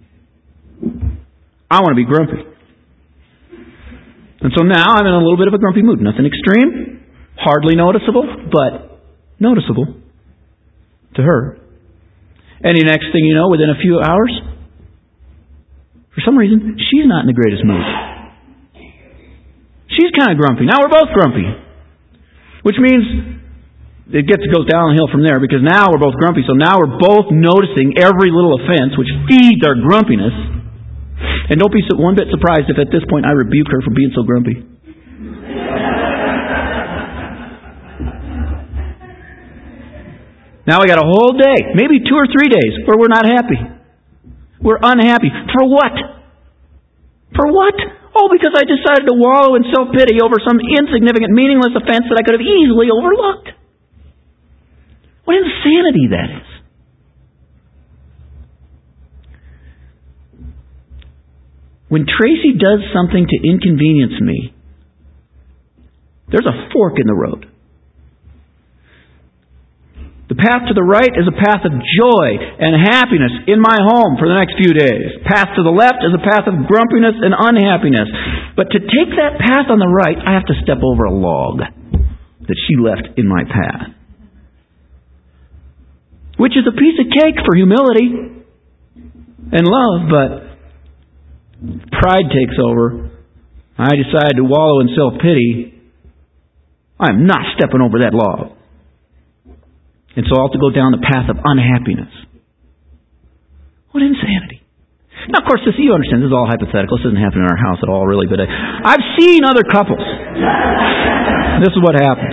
I want to be grumpy. And so now I'm in a little bit of a grumpy mood. Nothing extreme, hardly noticeable, but noticeable to her. And the next thing you know, within a few hours, for some reason, she's not in the greatest mood. She's kind of grumpy. Now we're both grumpy. Which means it gets goes downhill from there because now we're both grumpy. So now we're both noticing every little offense, which feeds our grumpiness. And don't be one bit surprised if at this point I rebuke her for being so grumpy. Now we got a whole day, maybe two or three days, where we're not happy. We're unhappy. For what? For what? Oh, because I decided to wallow in self-pity over some insignificant, meaningless offense that I could have easily overlooked. What insanity that is. When Tracy does something to inconvenience me, there's a fork in the road. The path to the right is a path of joy and happiness in my home for the next few days. Path to the left is a path of grumpiness and unhappiness. But to take that path on the right, I have to step over a log that she left in my path. Which is a piece of cake for humility and love, but pride takes over. I decide to wallow in self-pity. I am not stepping over that log. And so I'll have to go down the path of unhappiness. What insanity. Now, of course, this, you understand, this is all hypothetical. This doesn't happen in our house at all, really. But I, I've seen other couples. This is what happens.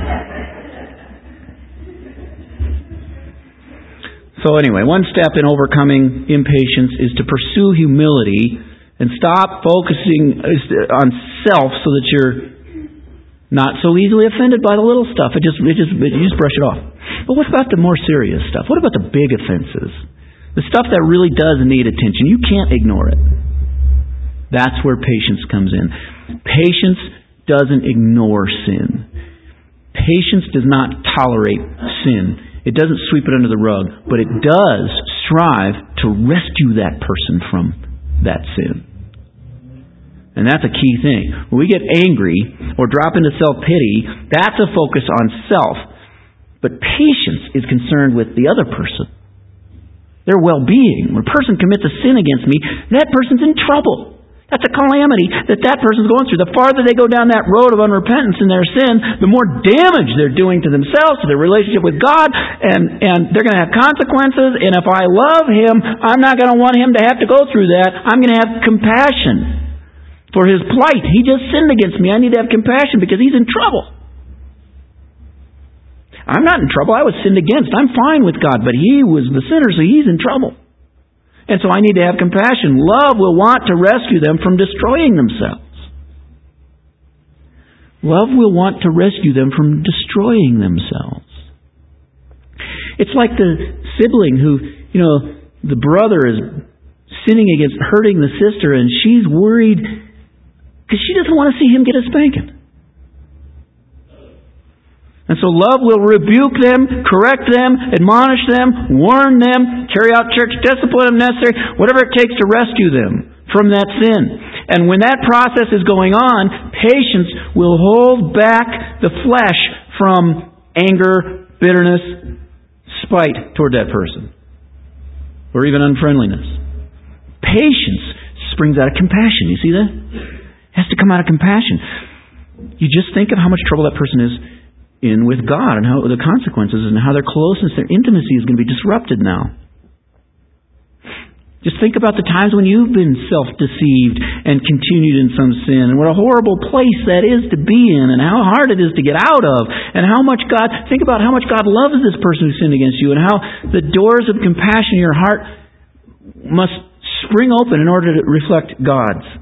So anyway, one step in overcoming impatience is to pursue humility and stop focusing on self so that you're not so easily offended by the little stuff. It just, it just, it, you just brush it off. But what about the more serious stuff? What about the big offenses? The stuff that really does need attention. You can't ignore it. That's where patience comes in. Patience doesn't ignore sin. Patience does not tolerate sin. It doesn't sweep it under the rug, but it does strive to rescue that person from that sin. And that's a key thing. When we get angry or drop into self-pity, that's a focus on self. But patience is concerned with the other person, their well-being. When a person commits a sin against me, that person's in trouble. That's a calamity that that person's going through. The farther they go down that road of unrepentance in their sin, the more damage they're doing to themselves, to their relationship with God, and, and they're going to have consequences. And if I love him, I'm not going to want him to have to go through that. I'm going to have compassion for his plight. He just sinned against me. I need to have compassion because he's in trouble. I'm not in trouble. I was sinned against. I'm fine with God, but he was the sinner, so he's in trouble. And so I need to have compassion. Love will want to rescue them from destroying themselves. Love will want to rescue them from destroying themselves. It's like the sibling who, you know, the brother is sinning against hurting the sister, and she's worried because she doesn't want to see him get a spanking. And so love will rebuke them, correct them, admonish them, warn them, carry out church discipline if necessary, whatever it takes to rescue them from that sin. And when that process is going on, patience will hold back the flesh from anger, bitterness, spite toward that person, or even unfriendliness. Patience springs out of compassion. You see that? It has to come out of compassion. You just think of how much trouble that person is in with God and how the consequences and how their closeness, their intimacy is going to be disrupted now. Just think about the times when you've been self-deceived and continued in some sin, and what a horrible place that is to be in, and how hard it is to get out of, and how much God, think about how much God loves this person who sinned against you, and how the doors of compassion in your heart must spring open in order to reflect God's.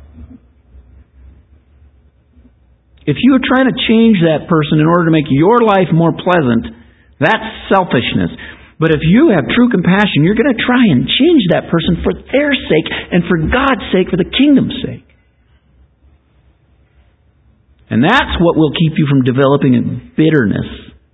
If you are trying to change that person in order to make your life more pleasant, that's selfishness. But if you have true compassion, you're going to try and change that person for their sake and for God's sake, for the kingdom's sake. And that's what will keep you from developing a bitterness.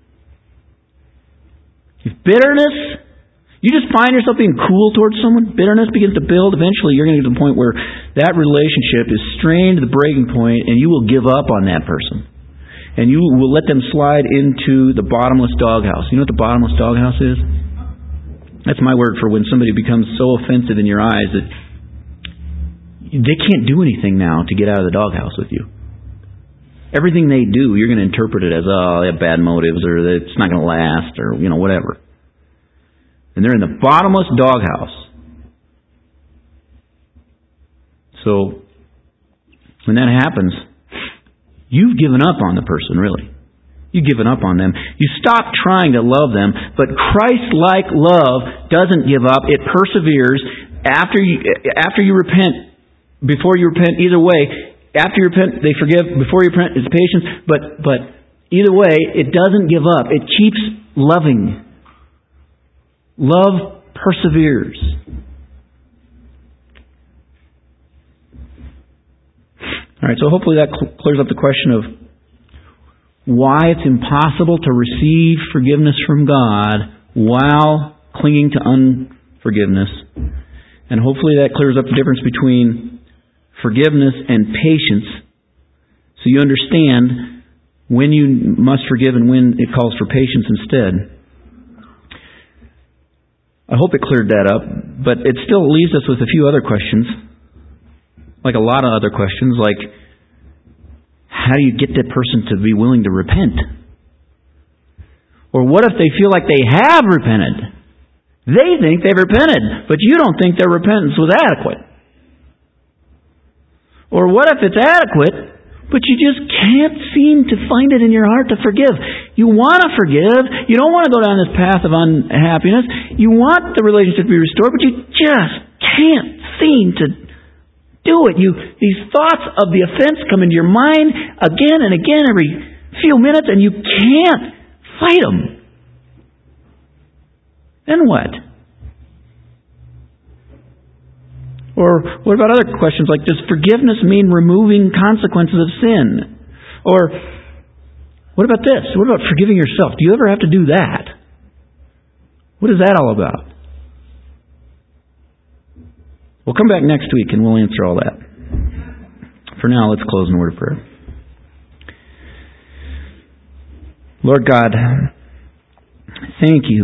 If bitterness, you just find yourself being cool towards someone, bitterness begins to build, eventually you're going to get to the point where that relationship is strained to the breaking point and you will give up on that person. And you will let them slide into the bottomless doghouse. You know what the bottomless doghouse is? That's my word for when somebody becomes so offensive in your eyes that they can't do anything now to get out of the doghouse with you. Everything they do, you're going to interpret it as, oh, they have bad motives, or that it's not going to last, or, you know, whatever. And they're in the bottomless doghouse. So, when that happens, you've given up on the person, really. You've given up on them. You stop trying to love them, but Christ-like love doesn't give up. It perseveres. After you, after you repent, before you repent, either way, after you repent, they forgive. Before you repent, it's patience. But, but either way, it doesn't give up. It keeps loving. Love perseveres. All right, so hopefully that cl- clears up the question of why it's impossible to receive forgiveness from God while clinging to unforgiveness. And hopefully that clears up the difference between forgiveness and patience, so you understand when you must forgive and when it calls for patience instead. I hope it cleared that up, but it still leaves us with a few other questions, like a lot of other questions, like how do you get that person to be willing to repent? Or what if they feel like they have repented? They think they've repented, but you don't think their repentance was adequate. Or what if it's adequate, but you just can't seem to find it in your heart to forgive? You want to forgive. You don't want to go down this path of unhappiness. You want the relationship to be restored, but you just can't seem to do it. You These thoughts of the offense come into your mind again and again every few minutes, and you can't fight them. Then what? Or what about other questions like, does forgiveness mean removing consequences of sin? Or what about this? What about forgiving yourself? Do you ever have to do that? What is that all about? We'll come back next week and we'll answer all that. For now, let's close in a word of prayer. Lord God, thank you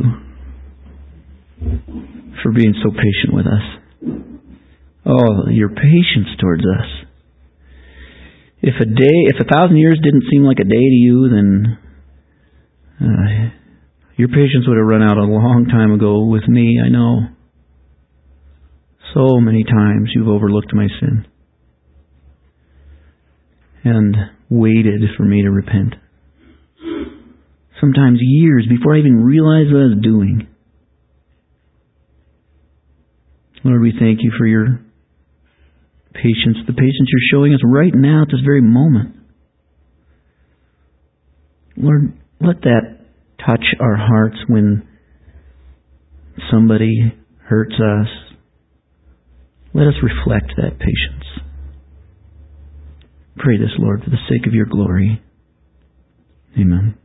for being so patient with us. Oh, your patience towards us. If a day, if a thousand years didn't seem like a day to you, then uh, your patience would have run out a long time ago with me, I know. So many times you've overlooked my sin and waited for me to repent. Sometimes years before I even realized what I was doing. Lord, we thank you for your patience, the patience you're showing us right now at this very moment. Lord, let that touch our hearts when somebody hurts us. Let us reflect that patience. Pray this, Lord, for the sake of your glory. Amen.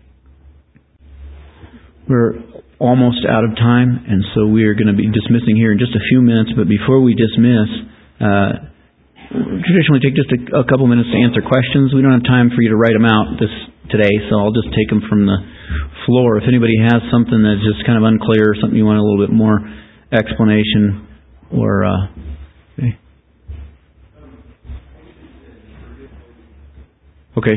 We're almost out of time, and so we are going to be dismissing here in just a few minutes. But before we dismiss, uh, traditionally take just a, a couple minutes to answer questions. We don't have time for you to write them out this today, so I'll just take them from the floor. If anybody has something that's just kind of unclear, or something you want a little bit more explanation, or uh, okay. okay.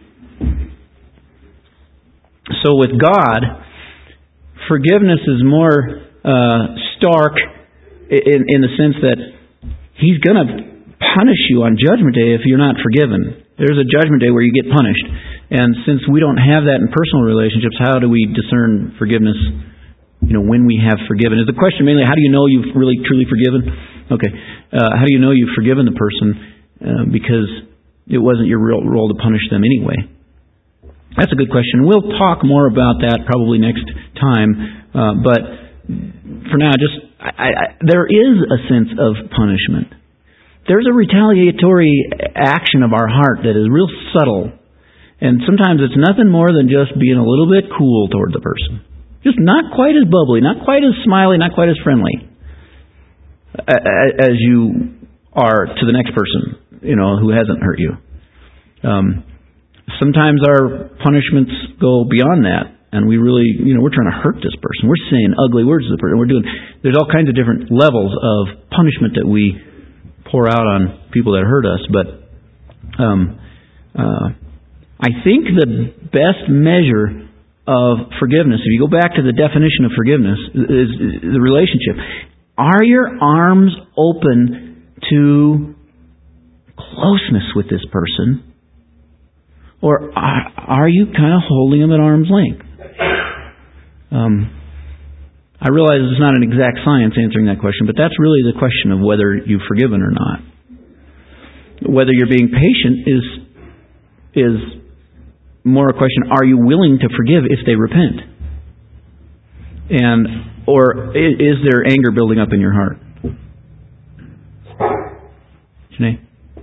So with God, forgiveness is more uh, stark in, in the sense that He's going to punish you on Judgment Day if you're not forgiven. There's a Judgment Day where you get punished. And since we don't have that in personal relationships, how do we discern forgiveness, you know, when we have forgiven? Is the question mainly, how do you know you've really, truly forgiven? Okay. Uh, how do you know you've forgiven the person? Uh, because it wasn't your real role to punish them anyway. That's a good question. We'll talk more about that probably next time. Uh, but for now, just I, I, there is a sense of punishment. There's a retaliatory action of our heart that is real subtle. And sometimes it's nothing more than just being a little bit cool toward the person. Just not quite as bubbly, not quite as smiley, not quite as friendly as you are to the next person, you know, who hasn't hurt you. Um, sometimes our punishments go beyond that, and we really, you know, we're trying to hurt this person. We're saying ugly words to the person. We're doing. There's all kinds of different levels of punishment that we pour out on people that hurt us. But um, uh, I think the best measure of forgiveness, if you go back to the definition of forgiveness, is, is the relationship. Are your arms open to closeness with this person? Or are, are you kind of holding them at arm's length? Um, I realize it's not an exact science answering that question, but that's really the question of whether you've forgiven or not. Whether you're being patient is is more a question, are you willing to forgive if they repent? And or is there anger building up in your heart? Janae?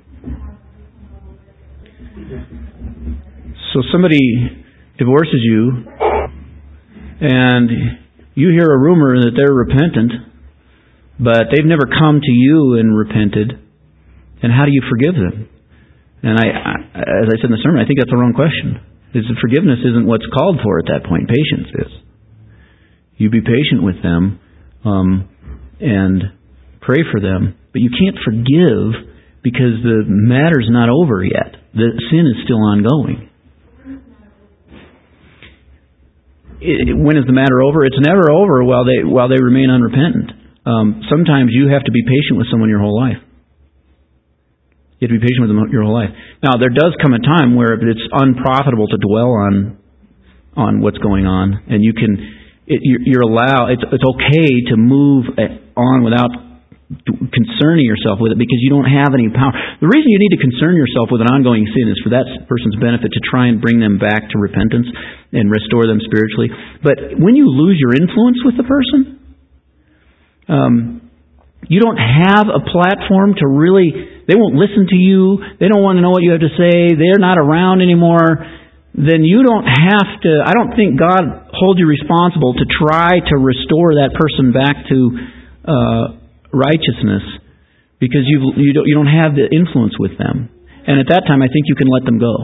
So somebody divorces you, and you hear a rumor that they're repentant, but they've never come to you and repented. And how do you forgive them? And I, I, as I said in the sermon, I think that's the wrong question. Is that forgiveness isn't what's called for at that point. Patience is. You be patient with them um, and pray for them, but you can't forgive because the matter's not over yet. The sin is still ongoing. it, when is the matter over? It's never over while they while they remain unrepentant. Um, sometimes you have to be patient with someone your whole life. You have to be patient with them your whole life. Now, there does come a time where it's unprofitable to dwell on on what's going on, and you can it, you're, you're allowed. It's it's okay to move on without concerning yourself with it, because you don't have any power. The reason you need to concern yourself with an ongoing sin is for that person's benefit, to try and bring them back to repentance and restore them spiritually. But when you lose your influence with the person, um, you don't have a platform to really, they won't listen to you, they don't want to know what you have to say, they're not around anymore, then you don't have to, I don't think God holds you responsible to try to restore that person back to uh, righteousness, because you you don't you don't have the influence with them, and at that time I think you can let them go.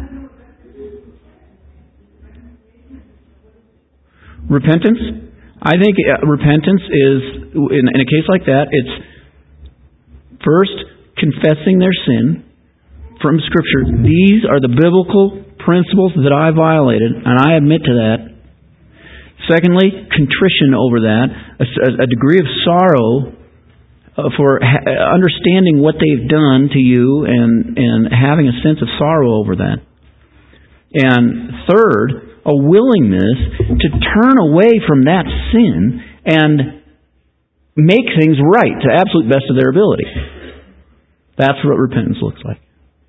Repentance, I think uh, repentance is in, in a case like that. It's first confessing their sin from Scripture. These are the biblical principles that I violated, and I admit to that. Secondly, contrition over that, a, a degree of sorrow Uh, for ha- understanding what they've done to you, and, and having a sense of sorrow over that. And third, a willingness to turn away from that sin and make things right to the absolute best of their ability. That's what repentance looks like.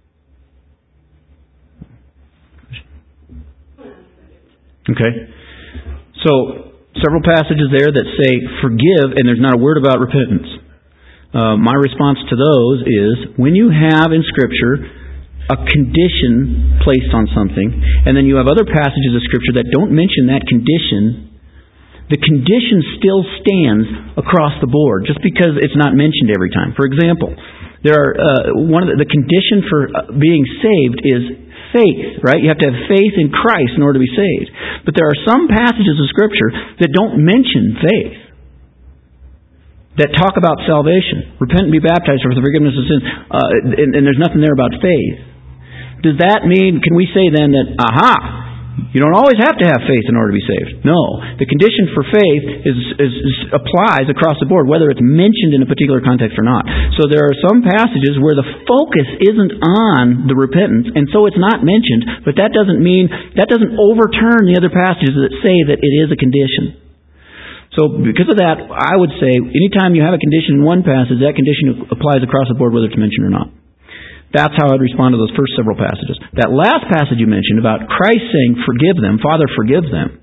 Okay? So, several passages there that say forgive, and there's not a word about repentance. Uh, my response to those is, when you have in Scripture a condition placed on something, and then you have other passages of Scripture that don't mention that condition, the condition still stands across the board, just because it's not mentioned every time. For example, there are uh, one of the, the condition for being saved is faith, right? You have to have faith in Christ in order to be saved. But there are some passages of Scripture that don't mention faith, that talk about salvation. Repent and be baptized for the forgiveness of sins. Uh, and, and there's nothing there about faith. Does that mean, can we say then that, aha, you don't always have to have faith in order to be saved? No. The condition for faith is, is, is applies across the board, whether it's mentioned in a particular context or not. So there are some passages where the focus isn't on the repentance, and so it's not mentioned, but that doesn't mean, that doesn't overturn the other passages that say that it is a condition. So because of that, I would say anytime you have a condition in one passage, that condition applies across the board whether it's mentioned or not. That's how I'd respond to those first several passages. That last passage you mentioned about Christ saying, forgive them, Father, forgive them.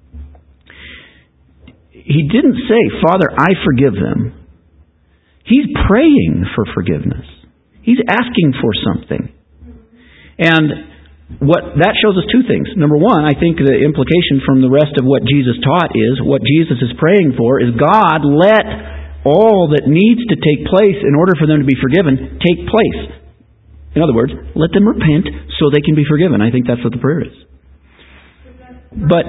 He didn't say, Father, I forgive them. He's praying for forgiveness. He's asking for something. And what that shows us two things. Number one, I think the implication from the rest of what Jesus taught is, what Jesus is praying for is, God, let all that needs to take place in order for them to be forgiven take place. In other words, let them repent so they can be forgiven. I think that's what the prayer is. But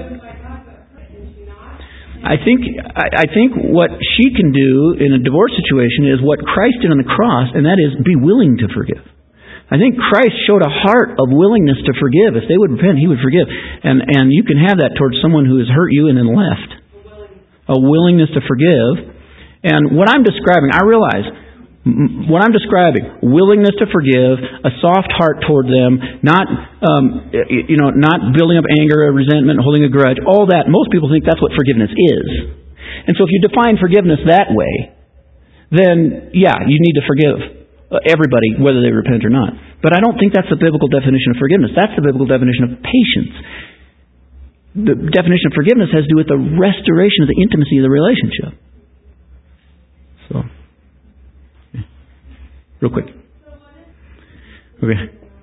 I think I, I think what she can do in a divorce situation is what Christ did on the cross, and that is be willing to forgive. I think Christ showed a heart of willingness to forgive. If they would repent, He would forgive. And and you can have that towards someone who has hurt you and then left. A willingness to forgive. And what I'm describing, I realize, what I'm describing, willingness to forgive, a soft heart toward them, not um, you know, not building up anger, resentment, holding a grudge, all that. Most people think that's what forgiveness is. And so if you define forgiveness that way, then yeah, you need to forgive everybody, whether they repent or not. But I don't think that's the biblical definition of forgiveness. That's the biblical definition of patience. The definition of forgiveness has to do with the restoration of the intimacy of the relationship. So, okay. Real quick. Okay.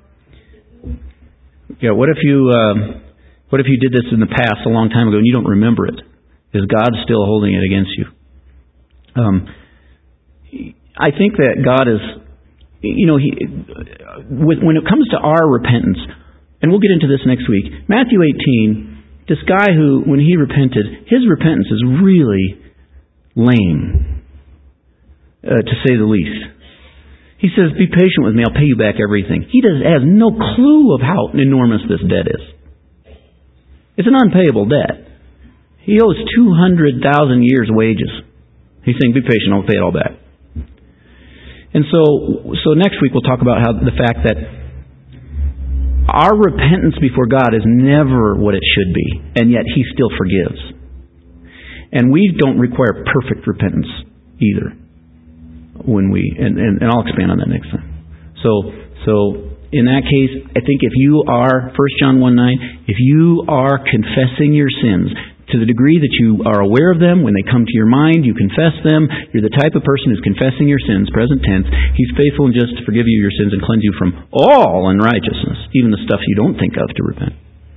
Yeah. What if you um, what if you did this in the past a long time ago and you don't remember it? Is God still holding it against you? Um, I think that God is. You know, he, when it comes to our repentance, and we'll get into this next week, Matthew eighteen, this guy who, when he repented, his repentance is really lame, uh, to say the least. He says, be patient with me, I'll pay you back everything. He does, has no clue of how enormous this debt is. It's an unpayable debt. He owes two hundred thousand years' wages. He's saying, be patient, I'll pay it all back. And so, so next week we'll talk about how the fact that our repentance before God is never what it should be, and yet He still forgives. And we don't require perfect repentance either. When we and, and, and I'll expand on that next time. So so in that case, I think if you are First John one nine, if you are confessing your sins to the degree that you are aware of them, when they come to your mind, you confess them. You're the type of person who's confessing your sins, present tense. He's faithful and just to forgive you your sins and cleanse you from all unrighteousness, even the stuff you don't think of to repent.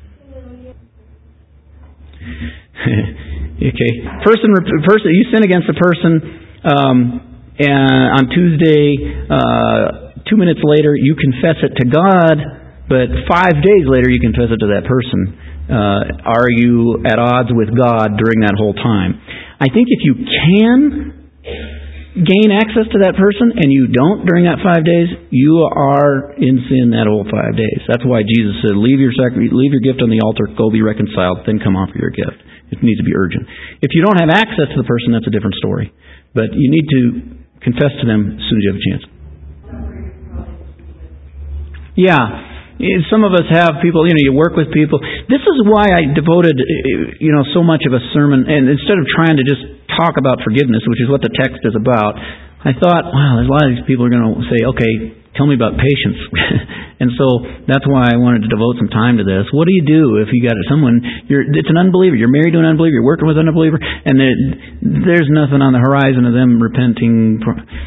Okay, person, person, you sin against a person. Um, And on Tuesday, uh, two minutes later, you confess it to God, but five days later, you confess it to that person. Uh, are you at odds with God during that whole time? I think if you can gain access to that person and you don't during that five days, you are in sin that whole five days. That's why Jesus said, leave your sacri- leave your gift on the altar, go be reconciled, then come offer your gift. It needs to be urgent. If you don't have access to the person, that's a different story. But you need to confess to them as soon as you have a chance. Yeah. Some of us have people, you know, you work with people. This is why I devoted, you know, so much of a sermon, and instead of trying to just talk about forgiveness, which is what the text is about, I thought, wow, there's a lot of these people are going to say, okay, tell me about patience. And so that's why I wanted to devote some time to this. What do you do if you got someone, you're, it's an unbeliever, you're married to an unbeliever, you're working with an unbeliever, and there, there's nothing on the horizon of them repenting.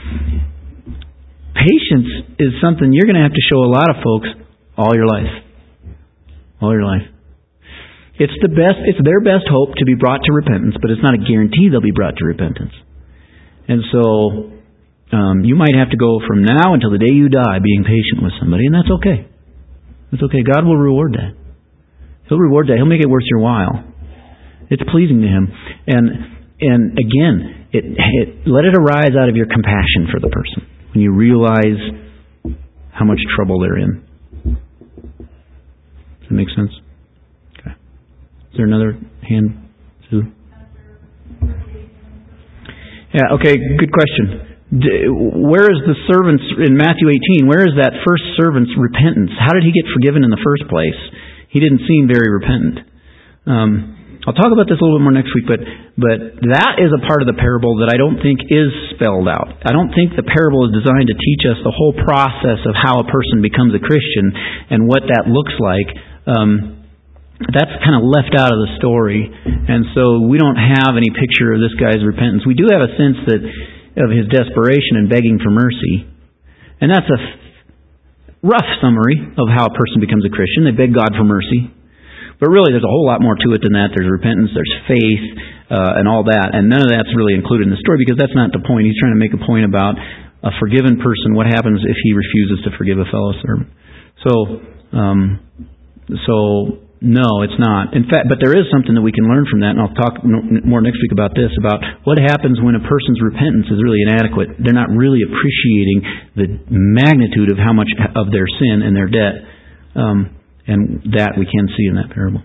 Patience is something you're going to have to show a lot of folks all your life. All your life. It's the best, it's their best hope to be brought to repentance, but it's not a guarantee they'll be brought to repentance. And so, Um, you might have to go from now until the day you die being patient with somebody, and that's okay. That's okay. God will reward that. He'll reward that. He'll make it worth your while. It's pleasing to Him. And and again, it, it let it arise out of your compassion for the person when you realize how much trouble they're in. Does that make sense? Okay. Is there another hand, Sue? Yeah. Okay. Good question. Where is the servant's, in Matthew eighteen, where is that first servant's repentance? How did he get forgiven in the first place? He didn't seem very repentant. Um, I'll talk about this a little bit more next week, but but that is a part of the parable that I don't think is spelled out. I don't think the parable is designed to teach us the whole process of how a person becomes a Christian and what that looks like. Um, that's kind of left out of the story, and so we don't have any picture of this guy's repentance. We do have a sense that of his desperation and begging for mercy. And that's a rough summary of how a person becomes a Christian. They beg God for mercy. But really there's a whole lot more to it than that. There's repentance, there's faith, uh, and all that. And none of that's really included in the story because that's not the point. He's trying to make a point about a forgiven person, what happens if he refuses to forgive a fellow servant. So, um, so no, it's not. In fact, but there is something that we can learn from that, and I'll talk more next week about this, about what happens when a person's repentance is really inadequate. They're not really appreciating the magnitude of how much of their sin and their debt, um, and that we can see in that parable.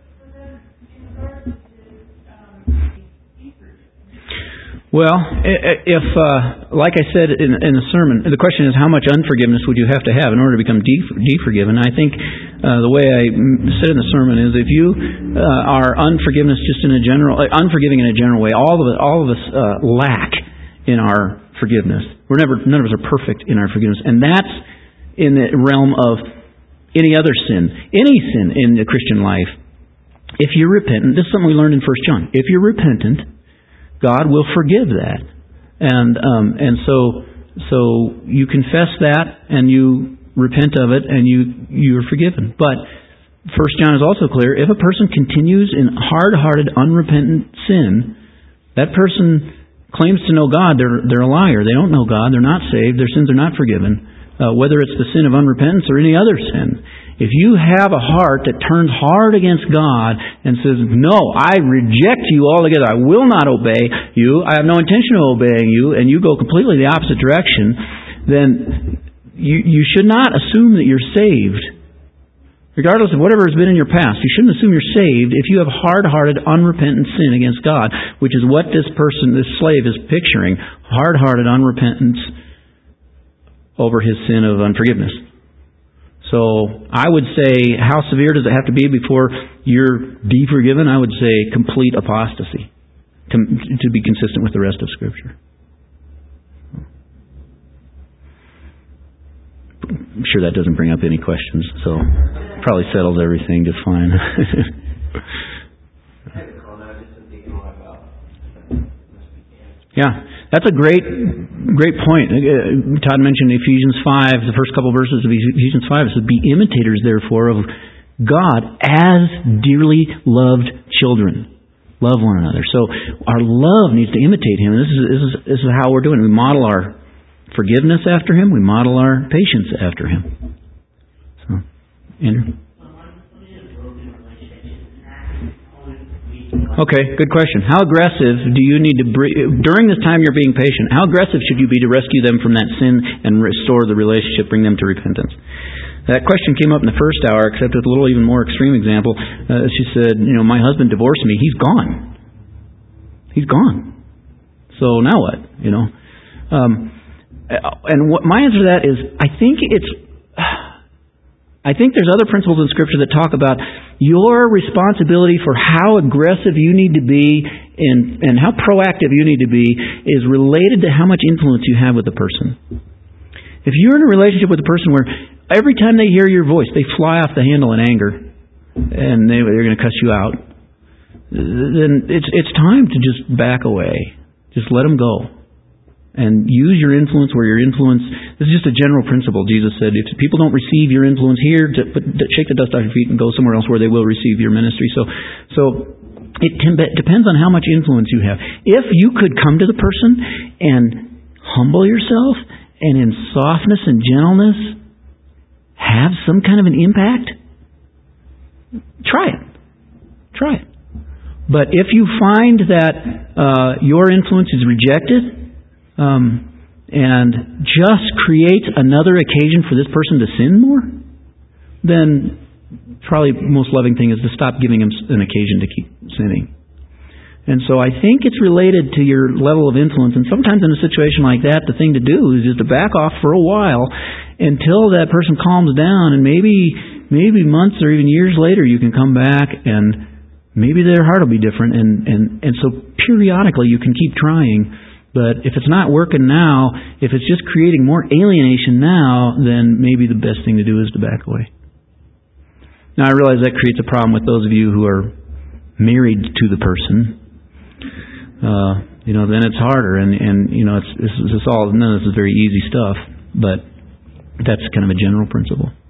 Well, if, uh, like I said in, in the sermon, the question is how much unforgiveness would you have to have in order to become de- de-forgiven? I think uh, the way I said in the sermon is if you uh, are unforgiveness just in a general, uh, unforgiving in a general way, all of us, all of us uh, lack in our forgiveness. We're never, none of us are perfect in our forgiveness, and that's in the realm of any other sin, any sin in the Christian life. If you're repentant, this is something we learned in First John. If you're repentant, God will forgive that, and um, and so so you confess that and you repent of it and you you are forgiven. But First John is also clear: if a person continues in hard-hearted, unrepentant sin, that person claims to know God. They're they're a liar. They don't know God. They're not saved. Their sins are not forgiven. Uh, whether it's the sin of unrepentance or any other sin. If you have a heart that turns hard against God and says, no, I reject you altogether, I will not obey you, I have no intention of obeying you, and you go completely the opposite direction, then you, you should not assume that you're saved Regardless of whatever has been in your past, you shouldn't assume you're saved if you have hard-hearted, unrepentant sin against God, which is what this person, this slave is picturing. Hard-hearted unrepentance over his sin of unforgiveness. So I would say, how severe does it have to be before you're de-forgiven? I would say complete apostasy to, to be consistent with the rest of Scripture. I'm sure that doesn't bring up any questions, so probably settles everything just fine. Yeah, that's a great, great point. Todd mentioned Ephesians five, the first couple verses of Ephesians five. It says, "Be imitators, therefore, of God as dearly loved children." Love one another. So our love needs to imitate Him. And this is this is this is how we're doing it. We model our forgiveness after Him. We model our patience after Him. So, Andrew? Okay, good question. How aggressive do you need to, during this time you're being patient, how aggressive should you be to rescue them from that sin and restore the relationship, bring them to repentance? That question came up in the first hour, except with a little even more extreme example. Uh, she said, you know, my husband divorced me. He's gone. He's gone. So now what? You know? Um, and what my answer to that is, I think it's... I think there's other principles in Scripture that talk about your responsibility for how aggressive you need to be and, and how proactive you need to be is related to how much influence you have with the person. If you're in a relationship with a person where every time they hear your voice, they fly off the handle in anger and they, they're going to cuss you out, then it's it's time to just back away. Just let them go. And use your influence where your influence... This is just a general principle. Jesus said, if people don't receive your influence here, to, but shake the dust off your feet and go somewhere else where they will receive your ministry. So so it depends on how much influence you have. If you could come to the person and humble yourself and in softness and gentleness have some kind of an impact, try it. Try it. But if you find that uh, your influence is rejected... Um, and just creates another occasion for this person to sin more, then probably the most loving thing is to stop giving him an occasion to keep sinning. And so I think it's related to your level of influence. And sometimes in a situation like that, the thing to do is just to back off for a while until that person calms down, and maybe maybe months or even years later you can come back and maybe their heart will be different. And, and, and so periodically you can keep trying. But if it's not working now, if it's just creating more alienation now, then maybe the best thing to do is to back away. Now I realize that creates a problem with those of you who are married to the person. Uh, you know, then it's harder, and, and you know, it's, it's, it's all none of this is very easy stuff. But that's kind of a general principle.